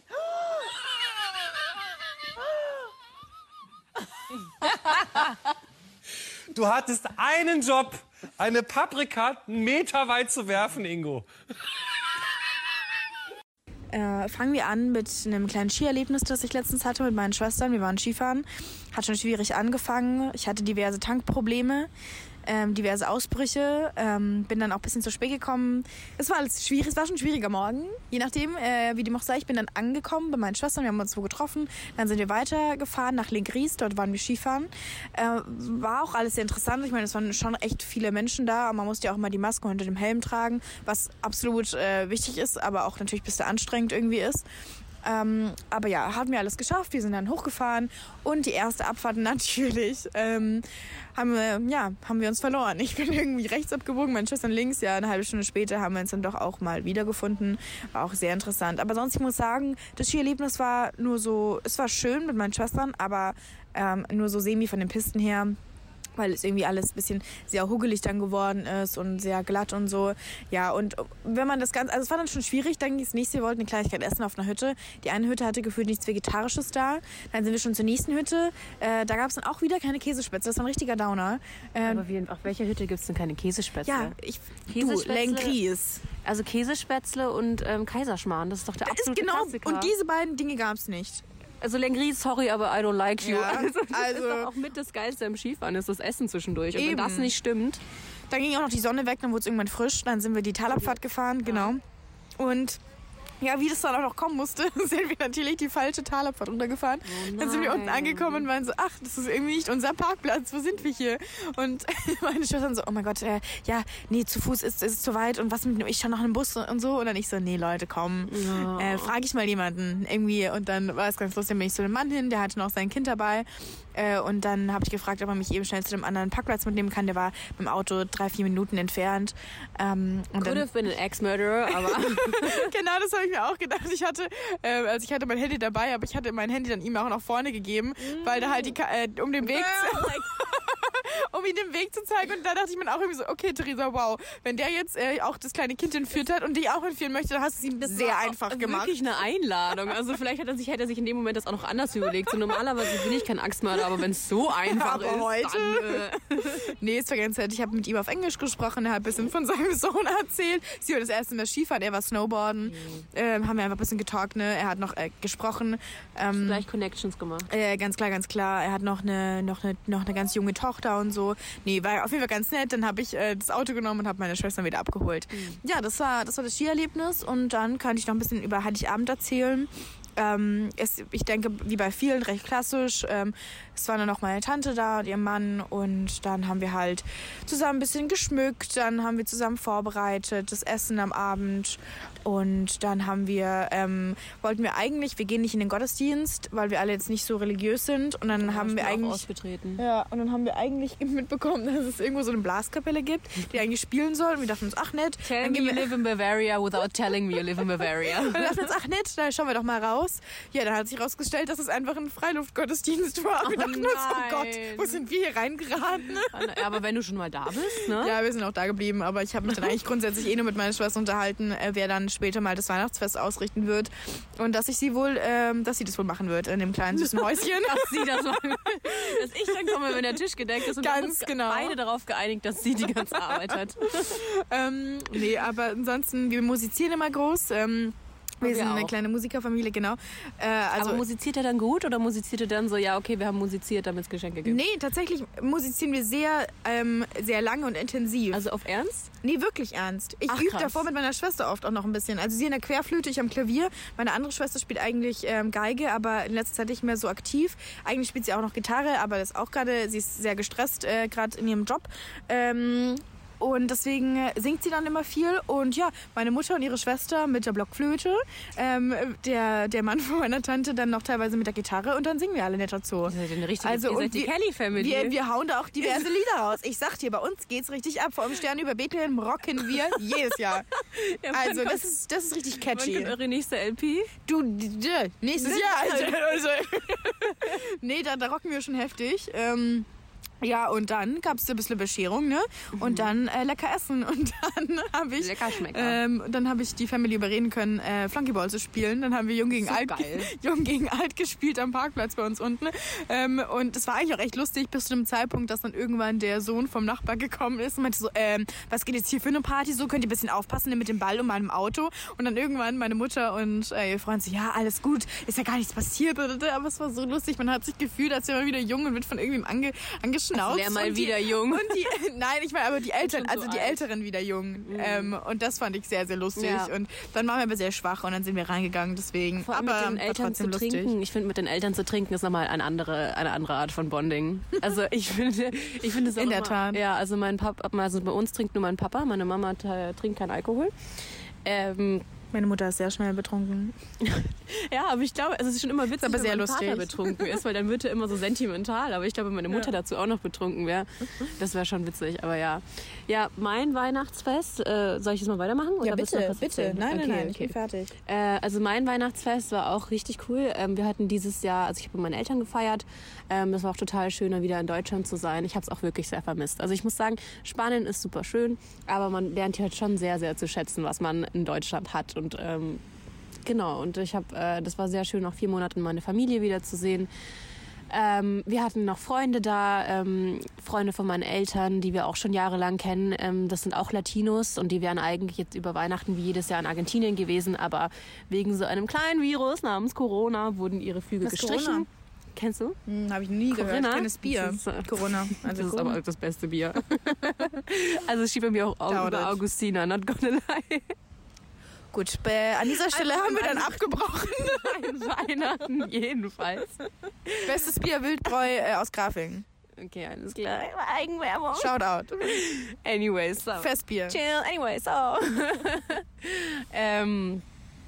Du hattest einen Job, eine Paprika einen Meter weit zu werfen, Ingo. Äh, fangen wir an mit einem kleinen Skierlebnis, das ich letztens hatte mit meinen Schwestern. Wir waren Skifahren, hat schon schwierig angefangen. Ich hatte diverse Tankprobleme, ähm, diverse Ausbrüche, ähm, bin dann auch ein bisschen zu spät gekommen. Es war alles schwierig, es war schon ein schwieriger Morgen, je nachdem, äh, wie dem auch sei. Ich bin dann angekommen bei meinen Schwestern, wir haben uns wo getroffen, dann sind wir weitergefahren nach Lengries, dort waren wir Skifahren. Äh, war auch alles sehr interessant, ich meine, es waren schon echt viele Menschen da, aber man musste ja auch mal die Maske unter dem Helm tragen, was absolut äh, wichtig ist, aber auch natürlich ein bisschen anstrengend irgendwie ist. Ähm, aber ja, haben wir alles geschafft. Wir sind dann hochgefahren und die erste Abfahrt natürlich ähm, haben wir, ja, haben wir uns verloren. Ich bin irgendwie rechts abgebogen, meine Schwestern links. Ja, eine halbe Stunde später haben wir uns dann doch auch mal wiedergefunden. War auch sehr interessant. Aber sonst, ich muss sagen, das Skierlebnis war nur so, es war schön mit meinen Schwestern, aber ähm, nur so semi von den Pisten her, weil es irgendwie alles ein bisschen sehr hugelig dann geworden ist und sehr glatt und so. Ja, und wenn man das Ganze, also es war dann schon schwierig, dann ging es nächste, wir wollten eine Kleinigkeit essen auf einer Hütte. Die eine Hütte hatte gefühlt nichts Vegetarisches da. Dann sind wir schon zur nächsten Hütte. Äh, da gab es dann auch wieder keine Käsespätzle. Das war ein richtiger Downer. Ähm, Aber wie, auf welcher Hütte gibt es denn keine Käsespätzle? ja, ich, du, Käsespätzle- Lengries. Also Käsespätzle und ähm, Kaiserschmarrn, das ist doch der Ist absolute genau, Klassiker. und diese beiden Dinge gab es nicht. Also Lengries, sorry, aber I don't like you. Ja, also, das also- ist doch auch mit das Geilste im Skifahren, ist das Essen zwischendurch. Und Eben. wenn das nicht stimmt, Dann ging auch noch die Sonne weg, dann wurde es irgendwann frisch. Dann sind wir die Talabfahrt gefahren, genau. Und ja, wie das dann auch noch kommen musste, sind wir natürlich die falsche Talabfahrt runtergefahren. Oh Dann sind wir unten nein. angekommen und waren so, ach, das ist irgendwie nicht unser Parkplatz, wo sind wir hier? Und meine Schwestern so, oh mein Gott, äh, ja, nee, zu Fuß ist es zu weit und was mit, ich schon noch einen Bus und so. Und dann ich so, nee, Leute, komm, Ja. äh, frage ich mal jemanden irgendwie. Und dann war es ganz lustig, dann bin ich zu dem Mann hin, der hatte noch sein Kind dabei. Äh, und dann habe ich gefragt, ob er mich eben schnell zu dem anderen Parkplatz mitnehmen kann. Der war mit dem Auto drei, vier Minuten entfernt. Ähm, und could dann, have been an ex-murderer, aber genau, das habe ich mir auch gedacht. Ich hatte, äh, also ich hatte mein Handy dabei, aber ich hatte mein Handy dann ihm auch nach vorne gegeben, weil da halt die, Ka- äh, um den Weg, um ihm den Weg zu zeigen. Und da dachte ich mir auch irgendwie so, okay, Theresa, wow, wenn der jetzt äh, auch das kleine Kind entführt hat und dich auch entführen möchte, dann hast du es ihm sehr war einfach gemacht. Wirklich eine Einladung. Also vielleicht hat er sich, hätte er sich in dem Moment das auch noch anders überlegt. So normalerweise bin ich kein Axtmörder, aber wenn es so einfach Aber ist, heute? dann... Äh, Nee, es war ganz nett. Ich habe mit ihm auf Englisch gesprochen, er hat ein bisschen von seinem Sohn erzählt. Sie war das erste Mal Skifahren, er war Snowboarden. Mhm. Ähm, haben wir einfach ein bisschen getalkt, ne? Er hat noch äh, gesprochen. Ähm, gleich Connections gemacht. Äh, ganz klar, ganz klar. Er hat noch eine, noch eine, noch eine ganz junge Tochter und so. Nee, war auf jeden Fall ganz nett. Dann habe ich äh, das Auto genommen und habe meine Schwester wieder abgeholt. Mhm. Ja, das war, das war das Skierlebnis. Und dann kann ich noch ein bisschen über Heiligabend erzählen. Ähm, es, ich denke, wie bei vielen, recht klassisch. Ähm, es war dann noch meine Tante da und ihr Mann. Und dann haben wir halt zusammen ein bisschen geschmückt. Dann haben wir zusammen vorbereitet, das Essen am Abend. Und dann haben wir, ähm, wollten wir eigentlich, wir gehen nicht in den Gottesdienst, weil wir alle jetzt nicht so religiös sind. Und dann Ja, haben ich wir bin auch eigentlich... ausgetreten. Ja, und dann haben wir eigentlich mitbekommen, dass es irgendwo so eine Blaskapelle gibt, die eigentlich spielen soll. Und wir dachten uns, ach nett. Tell dann me gehen you wir, live in Bavaria without telling me you live in Bavaria. und wir dachten uns, ach nett, da schauen wir doch mal raus. Ja, dann hat sich rausgestellt, dass es einfach ein Freiluftgottesdienst war. Wir Oh dachten uns, oh Gott, nein. wo sind wir hier reingeraten? Ja, aber wenn du schon mal da bist, ne? Ja, wir sind auch da geblieben, aber ich habe mich dann eigentlich grundsätzlich eh nur mit meiner Schwester unterhalten, äh, wer dann später mal das Weihnachtsfest ausrichten wird und dass ich sie wohl, ähm, dass sie das wohl machen wird in dem kleinen süßen Häuschen. Dass sie das machen. Dass ich dann komme, wenn der Tisch gedeckt ist und wir haben Ganz uns genau. beide darauf geeinigt, dass sie die ganze Arbeit hat. ähm, nee, aber ansonsten, wir musizieren immer groß. Ähm, Wir, wir sind eine auch. kleine Musikerfamilie, genau. Äh, also Aber musiziert er dann gut oder musiziert er dann so, ja, okay, wir haben musiziert, damit es Geschenke gibt? Nee, tatsächlich musizieren wir sehr, ähm, sehr lange und intensiv. Also auf Ernst? Nee, wirklich ernst. Ich Ach, übe krass. davor mit meiner Schwester oft auch noch ein bisschen. Also sie in der Querflöte, ich am Klavier. Meine andere Schwester spielt eigentlich ähm, Geige, aber in letzter Zeit nicht mehr so aktiv. Eigentlich spielt sie auch noch Gitarre, aber das ist auch gerade, sie ist sehr gestresst, äh, gerade in ihrem Job. Ähm, Und deswegen singt sie dann immer viel. Und ja, meine Mutter und ihre Schwester mit der Blockflöte, ähm, der, der Mann von meiner Tante dann noch teilweise mit der Gitarre und dann singen wir alle nett dazu. Ihr seid eine richtige, Also, ihr und seid die wir- Kelly-Family. Wir, wir hauen da auch diverse Lieder raus. Ich sag dir, bei uns geht's richtig ab. Vor allem Stern über Bethlehem rocken wir jedes Jahr. Also das ist, das ist richtig Wann catchy. kommt eure nächste L P? Du, d- d- nächstes Jahr. Also, also. Nee, da, da rocken wir schon heftig. Ähm, ja, und dann gab es ein bisschen Bescherung, ne? Und dann äh, lecker essen. Und dann habe ich, Lecker Schmecker. ähm, dann habe ich die Family überreden können, äh, Flunkyball zu spielen. Dann haben wir Jung gegen So Alt, geil. Jung gegen Alt gespielt am Parkplatz bei uns unten. Ähm, und es war eigentlich auch echt lustig, bis zu dem Zeitpunkt, dass dann irgendwann der Sohn vom Nachbar gekommen ist und meinte so, ähm, was geht jetzt hier für eine Party? So könnt ihr ein bisschen aufpassen mit dem Ball und meinem Auto. Und dann irgendwann meine Mutter und äh, ihr Freund so, ja, alles gut, ist ja gar nichts passiert. Aber es war so lustig, man hat sich gefühlt, als wäre man wieder jung und wird von irgendwem ange, angeschnauzt. Wär mal Und die, wieder jung. Und die, nein, ich meine aber die Eltern, Schon so also die alt. Älteren wieder jung. Ähm, und das fand ich sehr, sehr lustig. Ja. Und dann waren wir aber sehr schwach und dann sind wir reingegangen, deswegen. Vor allem aber mit den war Eltern zu trotzdem lustig. trinken. Ich finde, mit den Eltern zu trinken ist nochmal eine andere, eine andere Art von Bonding. Also ich finde, ich finde es auch In der immer, Tat. Ja, also mein Papa, also bei uns trinkt nur mein Papa, meine Mama äh, trinkt keinen Alkohol. Ähm, Meine Mutter ist sehr schnell betrunken. ja, aber ich glaube, also es ist schon immer witzig, aber wenn sehr mein lustig. Vater betrunken ist, weil dann wird er immer so sentimental. Aber ich glaube, wenn meine Mutter Ja. dazu auch noch betrunken wäre, das wäre schon witzig. Aber ja, ja, mein Weihnachtsfest, äh, soll ich das mal weitermachen? Oder willst du noch was erzählen? Okay, okay. fertig. Äh, also mein Weihnachtsfest war auch richtig cool. Ähm, wir hatten dieses Jahr, also ich habe mit meinen Eltern gefeiert. Ähm, das war auch total schön, dann wieder in Deutschland zu sein. Ich habe es auch wirklich sehr vermisst. Also ich muss sagen, Spanien ist super schön, aber man lernt hier halt schon sehr, sehr zu schätzen, was man in Deutschland hat. Und ähm, genau, und ich habe, äh, das war sehr schön, nach vier Monaten meine Familie wiederzusehen. Ähm, wir hatten noch Freunde da, ähm, Freunde von meinen Eltern, die wir auch schon jahrelang kennen. Ähm, das sind auch Latinos und die wären eigentlich jetzt über Weihnachten wie jedes Jahr in Argentinien gewesen, aber wegen so einem kleinen Virus namens Corona wurden ihre Flüge Was ist gestrichen. Corona? Kennst du? Hm, habe ich nie Corinna? gehört. Kennes Bier. Das ist, äh, Corona. Also das ist Corona. aber das beste Bier. Also es steht bei mir auch Dauert. über Augustina, not gonna lie. Gut, äh, an dieser Stelle Also haben wir an- dann abgebrochen. An Weihnachten jedenfalls. Bestes Bier Wildbräu äh, aus Grafing. Okay, alles klar. Eigenwerbung. Shoutout. Anyways, so. Festbier. Chill, anyway, so. ähm,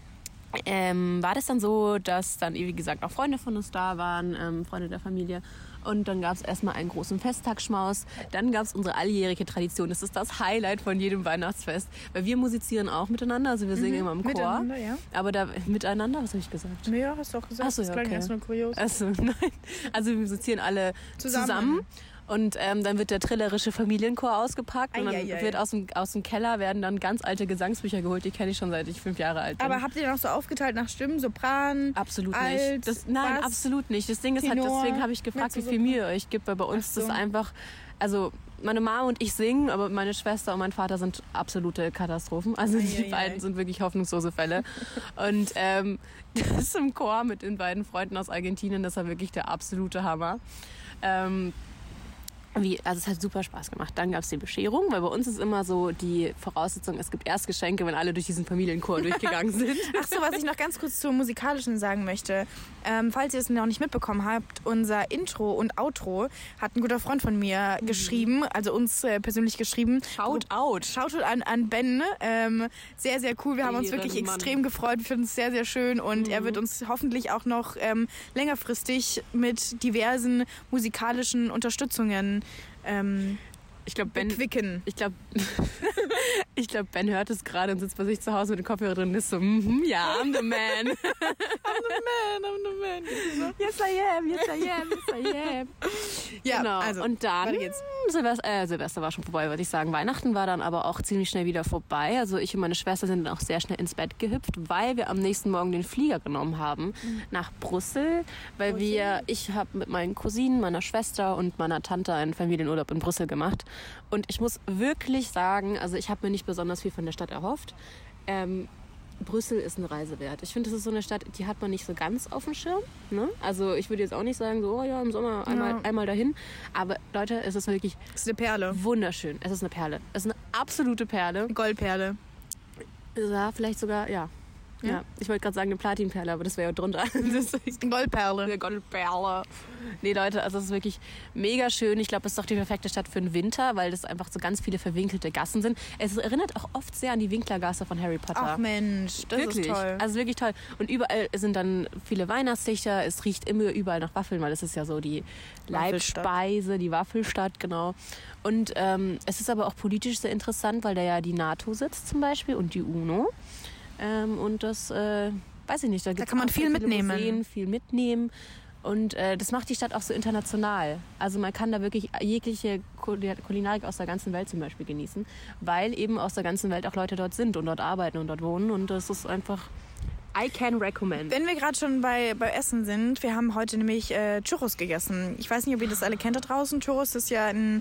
ähm, war das dann so, dass dann, wie gesagt, auch Freunde von uns da waren, ähm, Freunde der Familie. Und dann gab es erstmal einen großen Festtagsschmaus. Dann gab es unsere alljährige Tradition. Das ist das Highlight von jedem Weihnachtsfest. Weil wir musizieren auch miteinander, also wir singen immer im Chor. Miteinander, ja. Aber da, miteinander, was habe ich gesagt? Ja, hast du auch gesagt. Ach so, das ja, klang okay. erst nur kurios. Also nein. Also wir musizieren alle Zusammen. zusammen. Und ähm, dann wird der trillerische Familienchor ausgepackt und dann Eieiei. wird aus dem, aus dem Keller werden dann ganz alte Gesangsbücher geholt. Die kenne ich schon seit ich fünf Jahre alt bin. Aber habt ihr noch so aufgeteilt nach Stimmen? Sopran? Absolut alt, nicht. Das, nein, Bass, absolut nicht. Das Ding ist halt, Tenor, deswegen habe ich gefragt, wie viel Mezzosopran? Mühe ihr euch gibt, weil bei uns Ach so. das einfach, also meine Mama und ich singen, aber meine Schwester und mein Vater sind absolute Katastrophen. Also die Eieiei. beiden sind wirklich hoffnungslose Fälle. Und ähm, das im Chor mit den beiden Freunden aus Argentinien, das war wirklich der absolute Hammer. Ähm, Wie, also es hat super Spaß gemacht. Dann gab es die Bescherung, weil bei uns ist immer so die Voraussetzung, es gibt erst Geschenke, wenn alle durch diesen Familienchor durchgegangen sind. Ach so, was ich noch ganz kurz zur musikalischen sagen möchte. Ähm, falls ihr es noch nicht mitbekommen habt, unser Intro und Outro hat ein guter Freund von mir Mhm. geschrieben, also uns äh, persönlich geschrieben. Shout out. Shoutout an, an Ben. Ähm, sehr, sehr cool. Wir haben uns wirklich Ehrenmann. extrem gefreut. Wir finden es sehr, sehr schön. Und Mhm. er wird uns hoffentlich auch noch ähm, längerfristig mit diversen musikalischen Unterstützungen ähm, Ich glaube, Ben, bequicken. ich glaube, ich glaube, Ben hört es gerade und sitzt bei sich zu Hause mit dem Kopfhörer drin und ist so, mhm, ja, I'm the man. I'm the man, I'm the man. Yes, I am, yes, I am, yes, I am. Ja, Genau. also, und dann, weiter geht's. Silvester, äh, Silvester war schon vorbei, würde ich sagen. Weihnachten war dann aber auch ziemlich schnell wieder vorbei. Also ich und meine Schwester sind dann auch sehr schnell ins Bett gehüpft, weil wir am nächsten Morgen den Flieger genommen haben nach Brüssel, weil wir, ich habe mit meinen Cousinen, meiner Schwester und meiner Tante einen Familienurlaub in Brüssel gemacht. Und ich muss wirklich sagen, also ich habe mir nicht besonders viel von der Stadt erhofft. Ähm, Brüssel ist eine Reise wert. Ich finde, das ist so eine Stadt, die hat man nicht so ganz auf dem Schirm. Ne? Also ich würde jetzt auch nicht sagen, so, oh ja, im Sommer einmal, ja. einmal dahin. Aber Leute, es ist wirklich es ist eine Perle. Wunderschön. Es ist eine Perle. Es ist eine absolute Perle. Goldperle. Ja, vielleicht sogar, ja. Ja, ja. Ich wollte gerade sagen eine Platinperle, aber das wäre ja drunter. Das ist eine Goldperle. Eine Goldperle. Nee, Leute, also es ist wirklich mega schön. Ich glaube, es ist doch die perfekte Stadt für den Winter, weil das einfach so ganz viele verwinkelte Gassen sind. Es erinnert auch oft sehr an die Winklergasse von Harry Potter. Ach Mensch, das wirklich. ist toll. Also wirklich toll. Und überall sind dann viele Weihnachtslichter. Es riecht immer überall nach Waffeln, weil das ist ja so die Leibspeise, die Waffelstadt, genau. Und ähm, es ist aber auch politisch sehr interessant, weil da ja die NATO sitzt zum Beispiel und die UNO. Ähm, und das, äh, weiß ich nicht, da, da kann man viel mitnehmen. Museen, viel mitnehmen. Und äh, das macht die Stadt auch so international. Also man kann da wirklich jegliche Kulinarik aus der ganzen Welt zum Beispiel genießen, weil eben aus der ganzen Welt auch Leute dort sind und dort arbeiten und dort wohnen. Und das ist einfach, I can recommend. Wenn wir gerade schon bei, bei Essen sind, wir haben heute nämlich äh, Churros gegessen. Ich weiß nicht, ob ihr das alle kennt da draußen. Churros ist ja ein...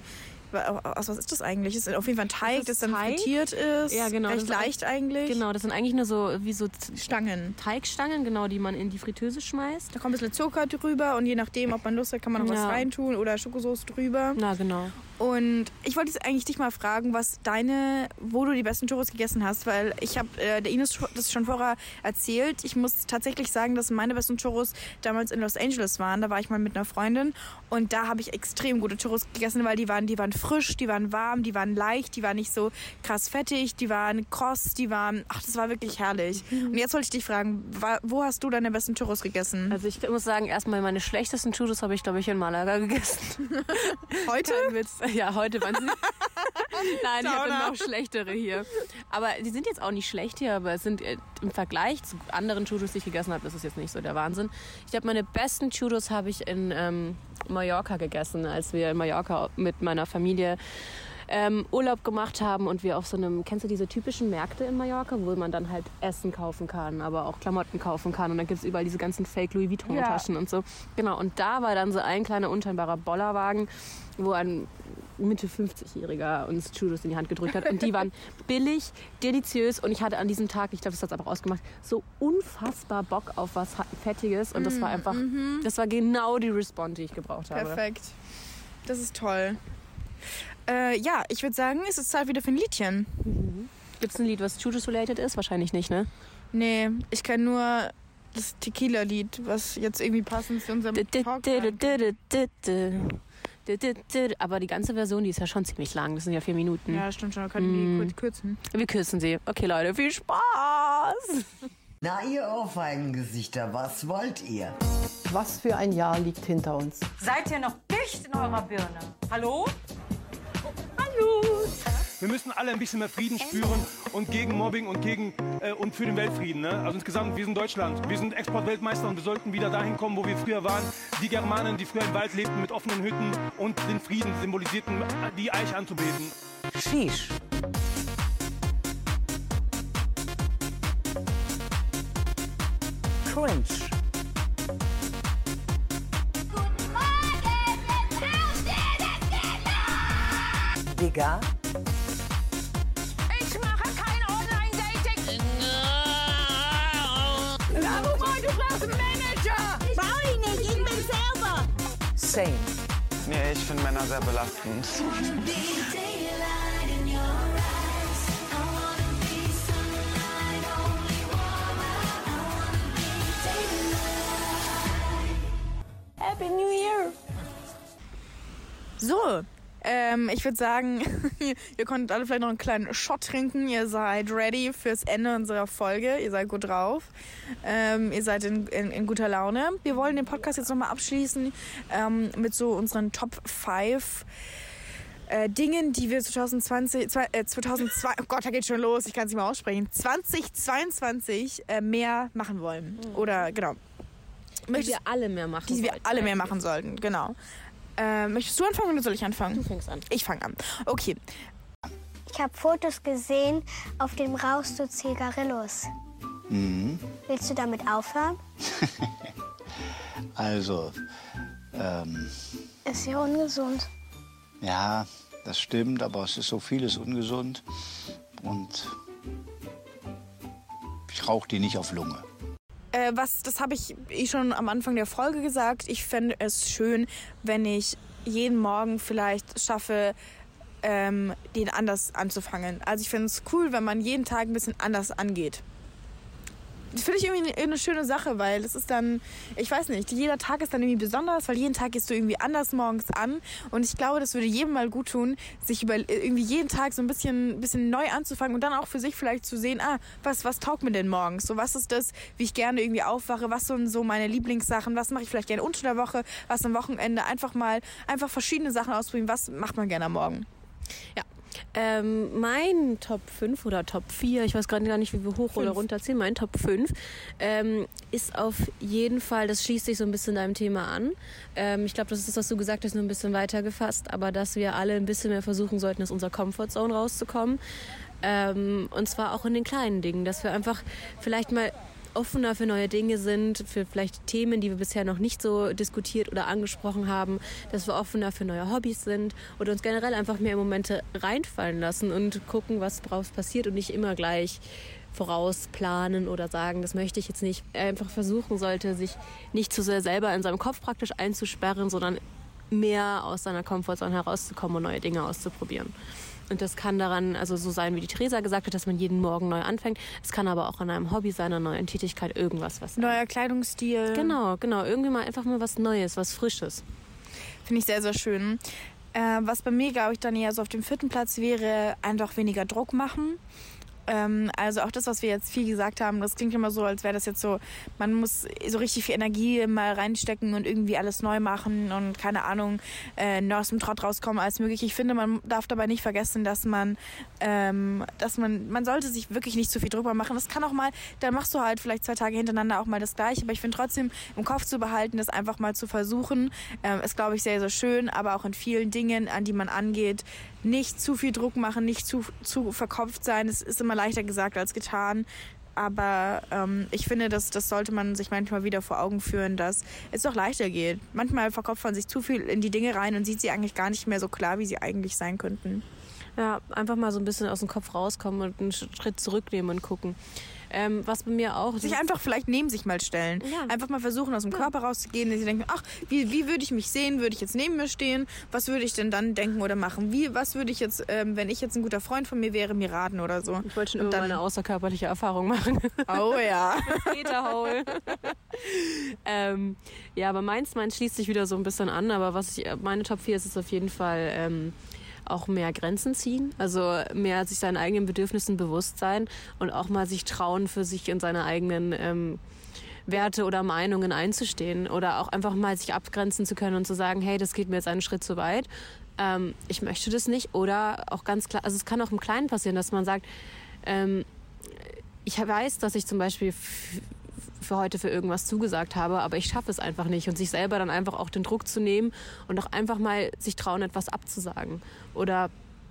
Aus was ist das eigentlich? Ist auf jeden Fall ein Teig, das, das dann Teig? frittiert ist. Ja, genau. Recht leicht eigentlich. Genau, das sind eigentlich nur so wie so Stangen. Teigstangen, genau, die man in die Fritteuse schmeißt. Da kommt ein bisschen Zucker drüber und je nachdem, ob man Lust hat, kann man noch ja. was reintun oder Schokosauce drüber. Na, genau. Und ich wollte jetzt eigentlich dich mal fragen, was deine, wo du die besten Churros gegessen hast, weil ich habe äh, der Ines das schon vorher erzählt. Ich muss tatsächlich sagen, dass meine besten Churros damals in Los Angeles waren. Da war ich mal mit einer Freundin und da habe ich extrem gute Churros gegessen, weil die waren, die waren frisch, die waren warm, die waren leicht, die waren nicht so krass fettig, die waren kross, die waren, ach, das war wirklich herrlich. Mhm. Und jetzt wollte ich dich fragen, wo hast du deine besten Churros gegessen? Also ich muss sagen, erstmal meine schlechtesten Churros habe ich, glaube ich, in Malaga gegessen. Heute? Kein Witz. Ja, heute waren sie. Nein, ich habe noch schlechtere hier. Aber die sind jetzt auch nicht schlecht hier, aber es sind äh, im Vergleich zu anderen Churros, die ich gegessen habe, das ist jetzt nicht so der Wahnsinn. Ich glaube, meine besten Churros habe ich in ähm, Mallorca gegessen, als wir in Mallorca mit meiner Familie ähm, Urlaub gemacht haben und wir auf so einem, kennst du diese typischen Märkte in Mallorca, wo man dann halt Essen kaufen kann, aber auch Klamotten kaufen kann und dann gibt es überall diese ganzen Fake Louis Vuitton Taschen ja. und so. Genau, und da war dann so ein kleiner unscheinbarer Bollerwagen, wo ein Mitte fünfzigjähriger uns Churros in die Hand gedrückt hat und die waren billig, deliziös und ich hatte an diesem Tag, ich glaube, das hat es aber ausgemacht, so unfassbar Bock auf was Fettiges und das war einfach, mhm. das war genau die Response, die ich gebraucht habe. Perfekt. Das ist toll. Äh, ja, ich würde sagen, es ist Zeit wieder für ein Liedchen. Mhm. Gibt es ein Lied, was Churros-related ist? Wahrscheinlich nicht, ne? Nee, ich kann nur das Tequila-Lied, was jetzt irgendwie passend zu unserem Talk aber die ganze Version, die ist ja schon ziemlich lang. Das sind ja vier Minuten. Ja, stimmt schon. Wir können mm. die kürzen. Wir kürzen sie. Okay, Leute, viel Spaß! Na, ihr Ohrfeigengesichter, was wollt ihr? Was für ein Jahr liegt hinter uns? Seid ihr noch dicht in eurer Birne? Hallo? Hallo! Wir müssen alle ein bisschen mehr Frieden spüren und gegen Mobbing und gegen äh, und für den Weltfrieden. Ne? Also insgesamt, wir sind Deutschland, wir sind Exportweltmeister und wir sollten wieder dahin kommen, wo wir früher waren. Die Germanen, die früher im Wald lebten mit offenen Hütten und den Frieden symbolisierten, die Eiche anzubeten. Sheesh. Cringe. Digga. Ich mache kein Online-Dating. Laura, du brauchst einen Manager. Brauche ich nicht, ich bin selber. Same. Nee, ich finde Männer sehr belastend. Happy New Year. So. Ähm, ich würde sagen, ihr konntet alle vielleicht noch einen kleinen Shot trinken. Ihr seid ready fürs Ende unserer Folge. Ihr seid gut drauf. Ähm, ihr seid in, in, in guter Laune. Wir wollen den Podcast jetzt nochmal abschließen ähm, mit so unseren Top fünf äh, Dingen, die wir zwanzig zwanzig, äh, zweitausendzwei, oh Gott, da geht schon los, ich kann es nicht mehr aussprechen, zweitausendzweiundzwanzig äh, mehr machen wollen. Oder, genau. Die wir alle mehr machen Die wir alle mehr machen sollten, genau. Äh, möchtest du anfangen oder soll ich anfangen? Du fängst an. Ich fange an. Okay. Ich habe Fotos gesehen, auf dem rauchst du Zigarillos. Mhm. Willst du damit aufhören? Also, ähm... Ist ja ungesund. Ja, das stimmt, aber es ist so vieles ungesund. Und ich ich rauche die nicht auf Lunge. Äh, was, das habe ich eh schon am Anfang der Folge gesagt. Ich fände es schön, wenn ich jeden Morgen vielleicht schaffe, ähm, den anders anzufangen. Also ich finde es cool, wenn man jeden Tag ein bisschen anders angeht. Das finde ich irgendwie eine schöne Sache, weil das ist dann, ich weiß nicht, jeder Tag ist dann irgendwie besonders, weil jeden Tag gehst du irgendwie anders morgens an und ich glaube, das würde jedem mal gut tun, sich über irgendwie jeden Tag so ein bisschen, bisschen neu anzufangen und dann auch für sich vielleicht zu sehen, ah, was, was taugt mir denn morgens? So, was ist das, wie ich gerne irgendwie aufwache, was sind so meine Lieblingssachen, was mache ich vielleicht gerne unter der Woche, was am Wochenende, einfach mal, einfach verschiedene Sachen ausprobieren, was macht man gerne am Morgen? Ja. Ähm, mein Top fünf oder Top vier, ich weiß gerade gar nicht, wie wir hoch fünf. Oder runter ziehen, mein Top fünf ähm, ist auf jeden Fall, das schließt sich so ein bisschen deinem Thema an. Ähm, ich glaube, das ist das, was du gesagt hast, nur ein bisschen weiter gefasst, aber dass wir alle ein bisschen mehr versuchen sollten, aus unserer Comfortzone rauszukommen. Ähm, und zwar auch in den kleinen Dingen, dass wir einfach vielleicht mal offener für neue Dinge sind, für vielleicht Themen, die wir bisher noch nicht so diskutiert oder angesprochen haben, dass wir offener für neue Hobbys sind oder uns generell einfach mehr in Momente reinfallen lassen und gucken, was draus passiert und nicht immer gleich vorausplanen oder sagen, das möchte ich jetzt nicht. Einfach versuchen sollte, sich nicht zu sehr selber in seinem Kopf praktisch einzusperren, sondern mehr aus seiner Komfortzone herauszukommen und neue Dinge auszuprobieren. Und das kann daran also so sein, wie die Theresa gesagt hat, dass man jeden Morgen neu anfängt. Es kann aber auch an einem Hobby sein, einer neuen Tätigkeit, irgendwas. Was neuer Kleidungsstil. Genau, genau. Irgendwie mal einfach mal was Neues, was Frisches. Finde ich sehr, sehr schön. Äh, was bei mir, glaube ich, dann eher so auf dem vierten Platz wäre, einfach weniger Druck machen. Ähm, also auch das, was wir jetzt viel gesagt haben, das klingt immer so, als wäre das jetzt so, man muss so richtig viel Energie mal reinstecken und irgendwie alles neu machen und keine Ahnung, äh, nur aus dem Trott rauskommen als möglich. Ich finde, man darf dabei nicht vergessen, dass man, ähm, dass man, man sollte sich wirklich nicht zu viel Druck machen. Das kann auch mal, dann machst du halt vielleicht zwei Tage hintereinander auch mal das Gleiche, aber ich finde trotzdem im Kopf zu behalten, das einfach mal zu versuchen, ähm, ist, glaube ich, sehr, sehr schön, aber auch in vielen Dingen, an die man angeht, nicht zu viel Druck machen, nicht zu, zu verkopft sein. Es ist immer leichter gesagt als getan. Aber ähm, ich finde, das, das sollte man sich manchmal wieder vor Augen führen, dass es doch leichter geht. Manchmal verkopft man sich zu viel in die Dinge rein und sieht sie eigentlich gar nicht mehr so klar, wie sie eigentlich sein könnten. Ja, einfach mal so ein bisschen aus dem Kopf rauskommen und einen Schritt zurücknehmen und gucken. Ähm, was bei mir auch... Sich einfach vielleicht neben sich mal stellen. Ja. Einfach mal versuchen, aus dem ja. Körper rauszugehen. Und sie denken, ach, wie, wie würde ich mich sehen? Würde ich jetzt neben mir stehen? Was würde ich denn dann denken oder machen? Wie, was würde ich jetzt, ähm, wenn ich jetzt ein guter Freund von mir wäre, mir raten oder so? Ich wollte schon immer eine außerkörperliche Erfahrung machen. Oh ja. Peter ähm, ja, aber meins, meins schließt sich wieder so ein bisschen an. Aber was ich, meine Top vier ist, ist auf jeden Fall... Ähm, auch mehr Grenzen ziehen, also mehr sich seinen eigenen Bedürfnissen bewusst sein und auch mal sich trauen, für sich in seine eigenen ähm, Werte oder Meinungen einzustehen oder auch einfach mal sich abgrenzen zu können und zu sagen, hey, das geht mir jetzt einen Schritt zu weit, ähm, ich möchte das nicht. Oder auch ganz klar, also es kann auch im Kleinen passieren, dass man sagt, ähm, ich weiß, dass ich zum Beispiel f- für heute für irgendwas zugesagt habe, aber ich schaffe es einfach nicht und sich selber dann einfach auch den Druck zu nehmen und auch einfach mal sich trauen, etwas abzusagen oder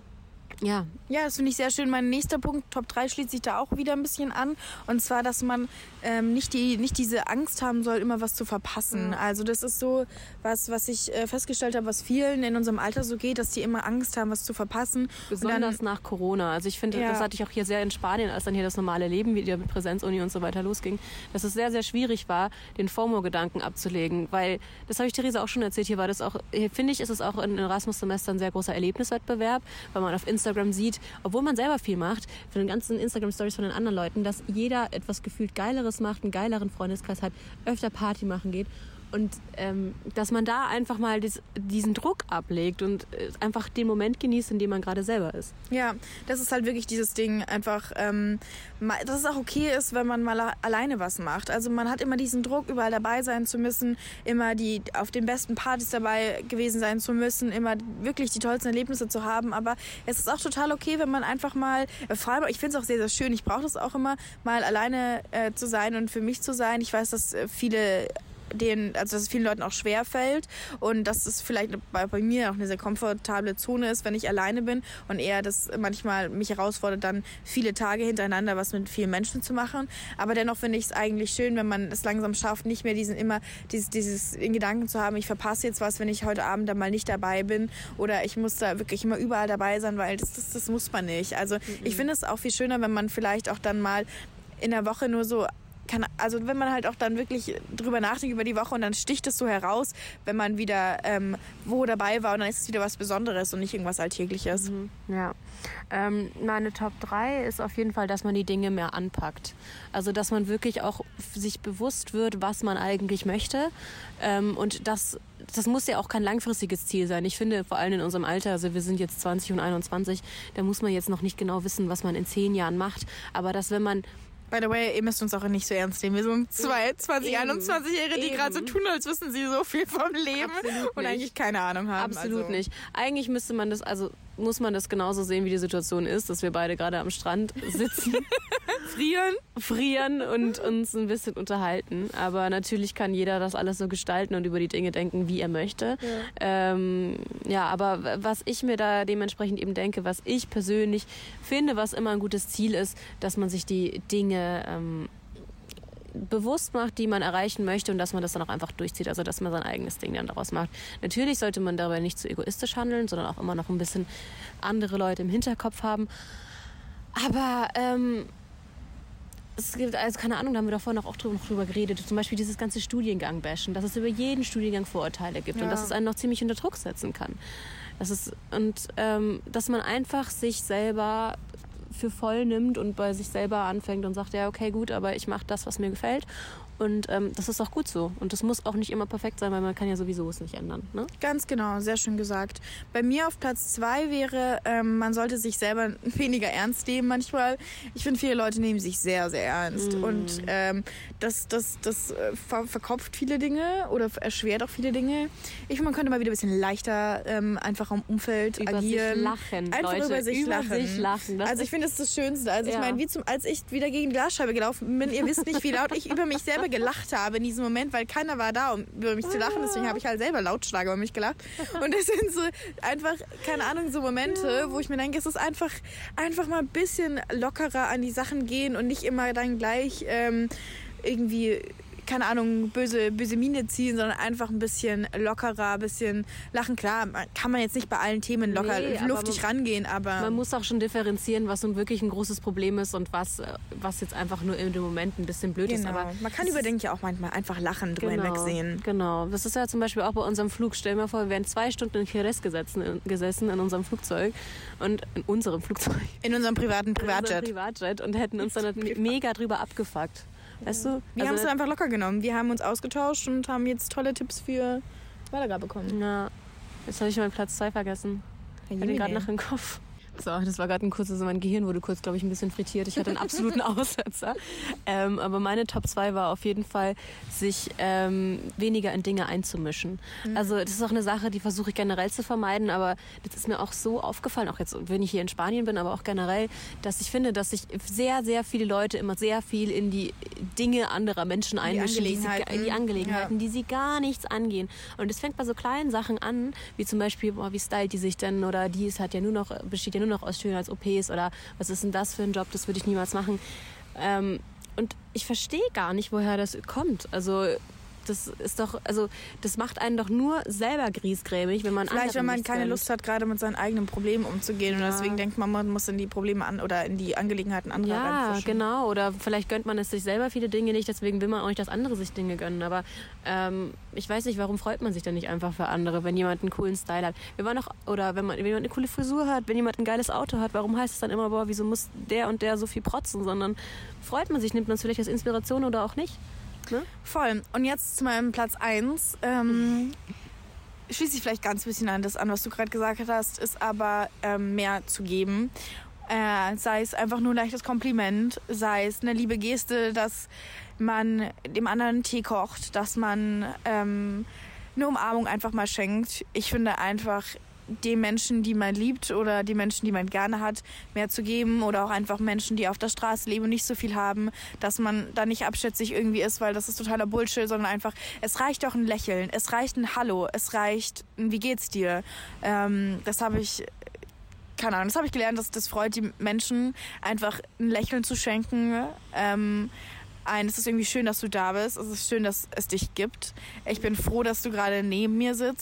ja. Ja, das finde ich sehr schön. Mein nächster Punkt, Top drei, schließt sich da auch wieder ein bisschen an. Und zwar, dass man ähm, nicht, die, nicht diese Angst haben soll, immer was zu verpassen. Mhm. Also das ist so was, was ich äh, festgestellt habe, was vielen in unserem Alter so geht, dass die immer Angst haben, was zu verpassen. Besonders dann, nach Corona. Also ich finde, ja. das hatte ich auch hier sehr in Spanien, als dann hier das normale Leben wieder mit Präsenzuni und so weiter losging, dass es sehr, sehr schwierig war, den FOMO-Gedanken abzulegen. Weil, das habe ich Theresa auch schon erzählt, hier war das auch, hier finde ich, ist es auch in Erasmus-Semestern ein sehr großer Erlebniswettbewerb, weil man auf Instagram sieht, obwohl man selber viel macht, für den ganzen Instagram-Stories von den anderen Leuten, dass jeder etwas gefühlt Geileres macht, einen geileren Freundeskreis hat, öfter Party machen geht und ähm, dass man da einfach mal dies, diesen Druck ablegt und äh, einfach den Moment genießt, in dem man gerade selber ist. Ja, das ist halt wirklich dieses Ding, einfach, ähm, dass es auch okay ist, wenn man mal alleine was macht. Also man hat immer diesen Druck, überall dabei sein zu müssen, immer die auf den besten Partys dabei gewesen sein zu müssen, immer wirklich die tollsten Erlebnisse zu haben. Aber es ist auch total okay, wenn man einfach mal, vor allem, ich finde es auch sehr, sehr schön, ich brauche das auch immer, mal alleine äh, zu sein und für mich zu sein. Ich weiß, dass äh, viele... Den, also dass es vielen Leuten auch schwer fällt und dass es vielleicht bei, bei mir auch eine sehr komfortable Zone ist, wenn ich alleine bin und eher das manchmal mich herausfordert, dann viele Tage hintereinander was mit vielen Menschen zu machen. Aber dennoch finde ich es eigentlich schön, wenn man es langsam schafft, nicht mehr diesen immer dieses, dieses in Gedanken zu haben, ich verpasse jetzt was, wenn ich heute Abend dann mal nicht dabei bin oder ich muss da wirklich immer überall dabei sein, weil das, das, das muss man nicht. Also mhm. ich finde es auch viel schöner, wenn man vielleicht auch dann mal in der Woche nur so, kann, also wenn man halt auch dann wirklich drüber nachdenkt über die Woche und dann sticht es so heraus, wenn man wieder ähm, wo dabei war und dann ist es wieder was Besonderes und nicht irgendwas Alltägliches. Mhm. Ja. Ähm, meine Top drei ist auf jeden Fall, dass man die Dinge mehr anpackt. Also dass man wirklich auch sich bewusst wird, was man eigentlich möchte. Ähm, und das, das muss ja auch kein langfristiges Ziel sein. Ich finde, vor allem in unserem Alter, also wir sind jetzt zwanzig und einundzwanzig, da muss man jetzt noch nicht genau wissen, was man in zehn Jahren macht. Aber dass wenn man By the way, ihr müsst uns auch nicht so ernst nehmen. Wir sind zwei zwanzig, einundzwanzig-Jährige, die gerade so tun, als wüssten sie so viel vom Leben und eigentlich keine Ahnung haben. Absolut also. nicht. Eigentlich müsste man das, also muss man das genauso sehen, wie die Situation ist, dass wir beide gerade am Strand sitzen, frieren, frieren und uns ein bisschen unterhalten. Aber natürlich kann jeder das alles so gestalten und über die Dinge denken, wie er möchte. Ja, ähm, ja aber was ich mir da dementsprechend eben denke, was ich persönlich finde, was immer ein gutes Ziel ist, dass man sich die Dinge ähm, bewusst macht, die man erreichen möchte und dass man das dann auch einfach durchzieht, also dass man sein eigenes Ding dann daraus macht. Natürlich sollte man dabei nicht zu egoistisch handeln, sondern auch immer noch ein bisschen andere Leute im Hinterkopf haben. Aber ähm, es gibt, also keine Ahnung, da haben wir davor noch auch drüber, noch drüber geredet, zum Beispiel dieses ganze Studiengang-Bashen, dass es über jeden Studiengang Vorurteile gibt ja. und dass es einen noch ziemlich unter Druck setzen kann. Das ist, und ähm, dass man einfach sich selber für voll nimmt und bei sich selber anfängt und sagt, ja, okay, gut, aber ich mache das, was mir gefällt. Und ähm, das ist auch gut so. Und das muss auch nicht immer perfekt sein, weil man kann ja sowieso es nicht ändern. Ne? Ganz genau, sehr schön gesagt. Bei mir auf Platz zwei wäre, ähm, man sollte sich selber weniger ernst nehmen manchmal. Ich finde, viele Leute nehmen sich sehr, sehr ernst. Mm. Und ähm, das, das, das äh, ver- verkopft viele Dinge oder erschwert auch viele Dinge. Ich finde, man könnte mal wieder ein bisschen leichter ähm, einfach im Umfeld über agieren. Sich lachen, einfach Leute. über sich über lachen. Sich lachen. Das also ich finde, das ist das Schönste. Also ja. ich meine, wie zum, als ich wieder gegen die Glasscheibe gelaufen bin, ihr wisst nicht, wie laut ich über mich selber gelacht habe in diesem Moment, weil keiner war da, um über mich zu lachen. Deswegen habe ich halt selber lautstark über mich gelacht. Und das sind so einfach, keine Ahnung, so Momente, wo ich mir denke, es ist einfach, einfach mal ein bisschen lockerer an die Sachen gehen und nicht immer dann gleich ähm, irgendwie, keine Ahnung, böse, böse Miene ziehen, sondern einfach ein bisschen lockerer, ein bisschen lachen. Klar, kann man jetzt nicht bei allen Themen locker nee, luftig man, rangehen, aber... Man muss auch schon differenzieren, was nun wirklich ein großes Problem ist und was, was jetzt einfach nur im Moment ein bisschen blöd genau. ist. Aber man kann über Dinge ja auch manchmal einfach lachen, drüber genau, hinwegsehen. Genau. Das ist ja zum Beispiel auch bei unserem Flug. Stell dir mal vor, wir wären zwei Stunden in Jerez gesessen, gesessen in unserem Flugzeug und in unserem Flugzeug. In unserem privaten Privatjet. In unserem Privatjet und hätten uns dann mega drüber abgefuckt. Weißt du? Wir also, haben es einfach locker genommen. Wir haben uns ausgetauscht und haben jetzt tolle Tipps für Malaga bekommen. Ja, jetzt habe ich meinen Platz zwei vergessen. Ich hatte gerade noch im Kopf. So, das war gerade ein kurzes, mein Gehirn wurde kurz, glaube ich, ein bisschen frittiert. Ich hatte einen absoluten Aussetzer. Ähm, aber meine Top zwei war auf jeden Fall, sich ähm, weniger in Dinge einzumischen. Mhm. Also das ist auch eine Sache, die versuche ich generell zu vermeiden, aber das ist mir auch so aufgefallen, auch jetzt, wenn ich hier in Spanien bin, aber auch generell, dass ich finde, dass sich sehr, sehr viele Leute immer sehr viel in die Dinge anderer Menschen einmischen, die Angelegenheiten, die, sie, die Angelegenheiten, ja. die sie gar nichts angehen. Und es fängt bei so kleinen Sachen an, wie zum Beispiel, boah, wie stylt die sich denn, oder die ist, hat ja nur noch, besteht ja nur noch aus Schönheits-O Ps oder was ist denn das für ein Job, das würde ich niemals machen. Ähm, und ich verstehe gar nicht, woher das kommt. Also das ist doch, also das macht einen doch nur selber griesgrämig, wenn man vielleicht, wenn man keine gönnt. Lust hat, gerade mit seinen eigenen Problemen umzugehen ja. und deswegen denkt man, man muss in die Probleme an oder in die Angelegenheiten anderer ja, reinfuschen. Genau. Oder vielleicht gönnt man es sich selber viele Dinge nicht, deswegen will man auch nicht, dass andere sich Dinge gönnen. Aber ähm, ich weiß nicht, warum freut man sich dann nicht einfach für andere, wenn jemand einen coolen Style hat. Wir waren noch, oder wenn man, wenn jemand eine coole Frisur hat, wenn jemand ein geiles Auto hat, warum heißt es dann immer, boah, wieso muss der und der so viel protzen, sondern freut man sich, nimmt man es vielleicht als Inspiration oder auch nicht. Ne? Voll. Und jetzt zu meinem Platz eins. Ähm, schließe ich vielleicht ganz bisschen an das an, was du gerade gesagt hast, ist aber ähm, mehr zu geben. Äh, sei es einfach nur ein leichtes Kompliment, sei es eine liebe Geste, dass man dem anderen einen Tee kocht, dass man ähm, eine Umarmung einfach mal schenkt. Ich finde einfach, den Menschen, die man liebt oder die Menschen, die man gerne hat, mehr zu geben oder auch einfach Menschen, die auf der Straße leben und nicht so viel haben, dass man da nicht abschätzig irgendwie ist, weil das ist totaler Bullshit, sondern einfach, es reicht auch ein Lächeln, es reicht ein Hallo, es reicht ein Wie geht's dir? Ähm, das habe ich, keine Ahnung, das habe ich gelernt, dass das freut die Menschen, einfach ein Lächeln zu schenken. Ähm, Ein, es ist irgendwie schön, dass du da bist. Es ist schön, dass es dich gibt. Ich bin froh, dass du gerade neben mir sitzt.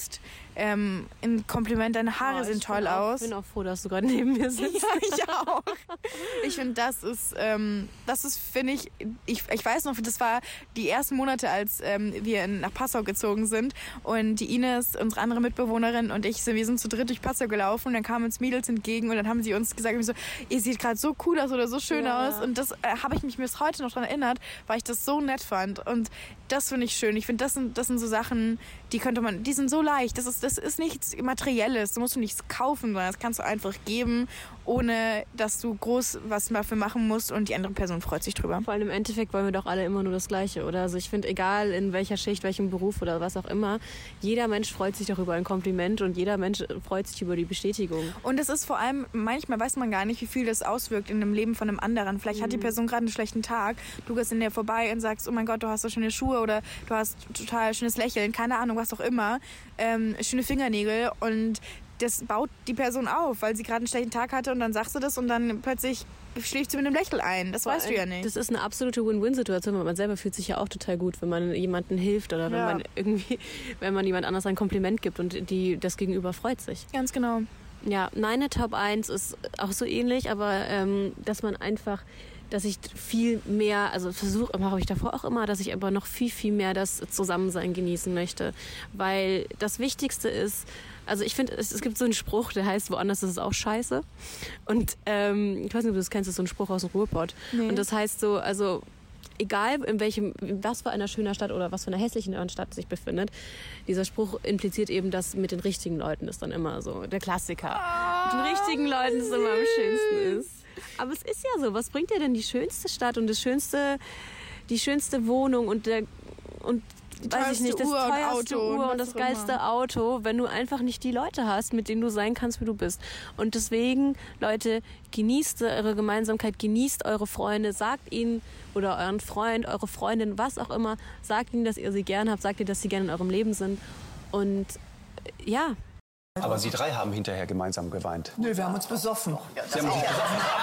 ähm, ein Kompliment, deine Haare Oh, sehen ich toll bin auch, aus. Ich bin auch froh, dass du gerade neben mir sitzt. Ja, ich auch. Ich finde, das ist, ähm, das ist, finde ich, ich, ich weiß noch, das war die ersten Monate, als ähm, wir in, nach Passau gezogen sind und die Ines, unsere andere Mitbewohnerin und ich, sind, wir sind zu dritt durch Passau gelaufen und dann kamen uns Mädels entgegen und dann haben sie uns gesagt, so, ihr seht gerade so cool aus oder so schön Ja. aus und das äh, habe ich mich bis heute noch daran erinnert, weil ich das so nett fand und das finde ich schön. Ich finde, das sind, das sind so Sachen, die könnte man, die sind so leicht. Das ist, das ist nichts Materielles. Du musst nichts kaufen, sondern das kannst du einfach geben, ohne dass du groß was dafür machen musst und die andere Person freut sich drüber. Vor allem im Endeffekt wollen wir doch alle immer nur das Gleiche, oder? Also ich finde, egal in welcher Schicht, welchem Beruf oder was auch immer, jeder Mensch freut sich doch über ein Kompliment und jeder Mensch freut sich über die Bestätigung. Und es ist vor allem, manchmal weiß man gar nicht, wie viel das auswirkt in dem Leben von einem anderen. Vielleicht mhm. hat die Person gerade einen schlechten Tag, du gehst in der vorbei und sagst, oh mein Gott, du hast so schöne Schuhe oder du hast total schönes Lächeln, keine Ahnung, was auch immer, ähm, schöne Fingernägel und das baut die Person auf, weil sie gerade einen schlechten Tag hatte und dann sagst du das und dann plötzlich schläft sie mit einem Lächeln ein. Das weißt du ja nicht. Das ist eine absolute Win-Win-Situation, weil man selber fühlt sich ja auch total gut, wenn man jemandem hilft oder wenn Ja. man irgendwie, wenn man jemand anders ein Kompliment gibt und die, das Gegenüber freut sich. Ganz genau. Ja, meine Top eins ist auch so ähnlich, aber ähm, dass man einfach, dass ich viel mehr, also versuche, mache ich davor auch immer, dass ich aber noch viel, viel mehr das Zusammensein genießen möchte. Weil das Wichtigste ist, also ich finde, es, es gibt so einen Spruch, der heißt, woanders ist es auch scheiße. Und ähm, ich weiß nicht, ob du das kennst, das ist so ein Spruch aus dem Ruhrpott. Nee. Und das heißt so, also egal in welchem, was für einer schöner Stadt oder was für einer hässlichen Stadt sich befindet, dieser Spruch impliziert eben, dass mit den richtigen Leuten ist dann immer so der Klassiker. Mit den richtigen Leuten ist immer am schönsten ist. Aber es ist ja so, was bringt dir denn die schönste Stadt und das schönste, die schönste Wohnung und der und Die weiß ich nicht, das Uhr und teuerste Auto und Uhr was und das auch geilste immer. Auto, wenn du einfach nicht die Leute hast, mit denen du sein kannst, wie du bist. Und deswegen, Leute, genießt eure Gemeinsamkeit, genießt eure Freunde, sagt ihnen oder euren Freund, eure Freundin, was auch immer, sagt ihnen, dass ihr sie gern habt, sagt ihnen, dass sie gerne in eurem Leben sind. Und äh, ja. Aber Sie drei haben hinterher gemeinsam geweint. Nö, wir haben uns besoffen. Sie haben sich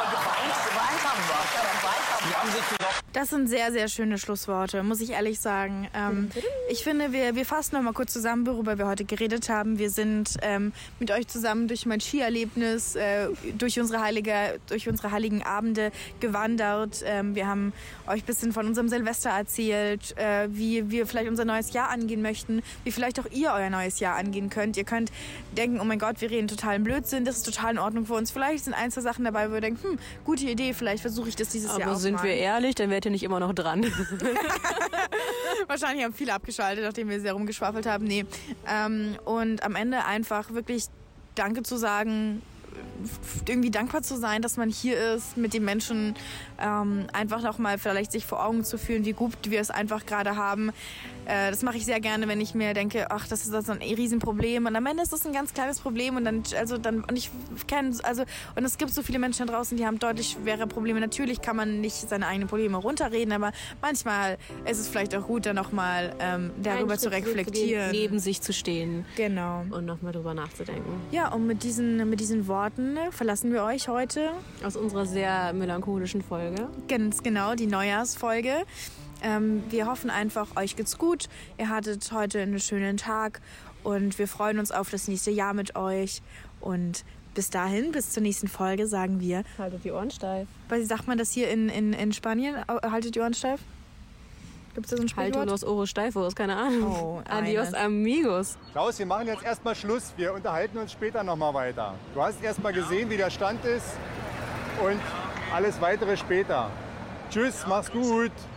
Das sind sehr, sehr schöne Schlussworte, muss ich ehrlich sagen. Ähm, ich finde, wir, wir fassen noch mal kurz zusammen, worüber wir heute geredet haben. Wir sind ähm, mit euch zusammen durch mein Skierlebnis, äh, durch, unsere heilige, durch unsere heiligen Abende gewandert. Ähm, wir haben euch ein bisschen von unserem Silvester erzählt, äh, wie wir vielleicht unser neues Jahr angehen möchten, wie vielleicht auch ihr euer neues Jahr angehen könnt. Ihr könnt denken, oh mein Gott, wir reden totalen Blödsinn, das ist total in Ordnung für uns. Vielleicht sind ein, zwei Sachen dabei, wo ihr denkt, hm, gute Idee, vielleicht versuche ich das dieses Aber Jahr auch sind mal. wir ehrlich, dann werdet ihr nicht immer noch dran. Wahrscheinlich haben viele abgeschaltet, nachdem wir sehr rumgeschwafelt haben. Nee. Ähm, und am Ende einfach wirklich Danke zu sagen, irgendwie dankbar zu sein, dass man hier ist, mit den Menschen ähm, einfach noch mal vielleicht sich vor Augen zu fühlen, wie gut wir es einfach gerade haben. Äh, das mache ich sehr gerne, wenn ich mir denke, ach, das ist so ein Riesenproblem und am Ende ist das ein ganz kleines Problem und dann, also dann, und ich kenne, also, und es gibt so viele Menschen da draußen, die haben deutlich schwere Probleme. Natürlich kann man nicht seine eigenen Probleme runterreden, aber manchmal ist es vielleicht auch gut, dann noch mal ähm, darüber Einen zu Schritt reflektieren. Neben sich zu stehen. Genau. Und nochmal drüber nachzudenken. Ja, und mit diesen, mit diesen Worten verlassen wir euch heute. Aus unserer sehr melancholischen Folge. Ganz genau, die Neujahrsfolge. Ähm, wir hoffen einfach, euch geht's gut. Ihr hattet heute einen schönen Tag und wir freuen uns auf das nächste Jahr mit euch. Und bis dahin, bis zur nächsten Folge, sagen wir... Haltet die Ohren steif. Weil sagt man das hier in, in, in Spanien? Haltet die Ohren steif? Gibt's da so ein Sprichwort? Halto los Oros steifos, keine Ahnung. Oh, Adios, amigos. Klaus, wir machen jetzt erstmal Schluss. Wir unterhalten uns später nochmal weiter. Du hast erstmal gesehen, wie der Stand ist und alles weitere später. Tschüss, mach's gut.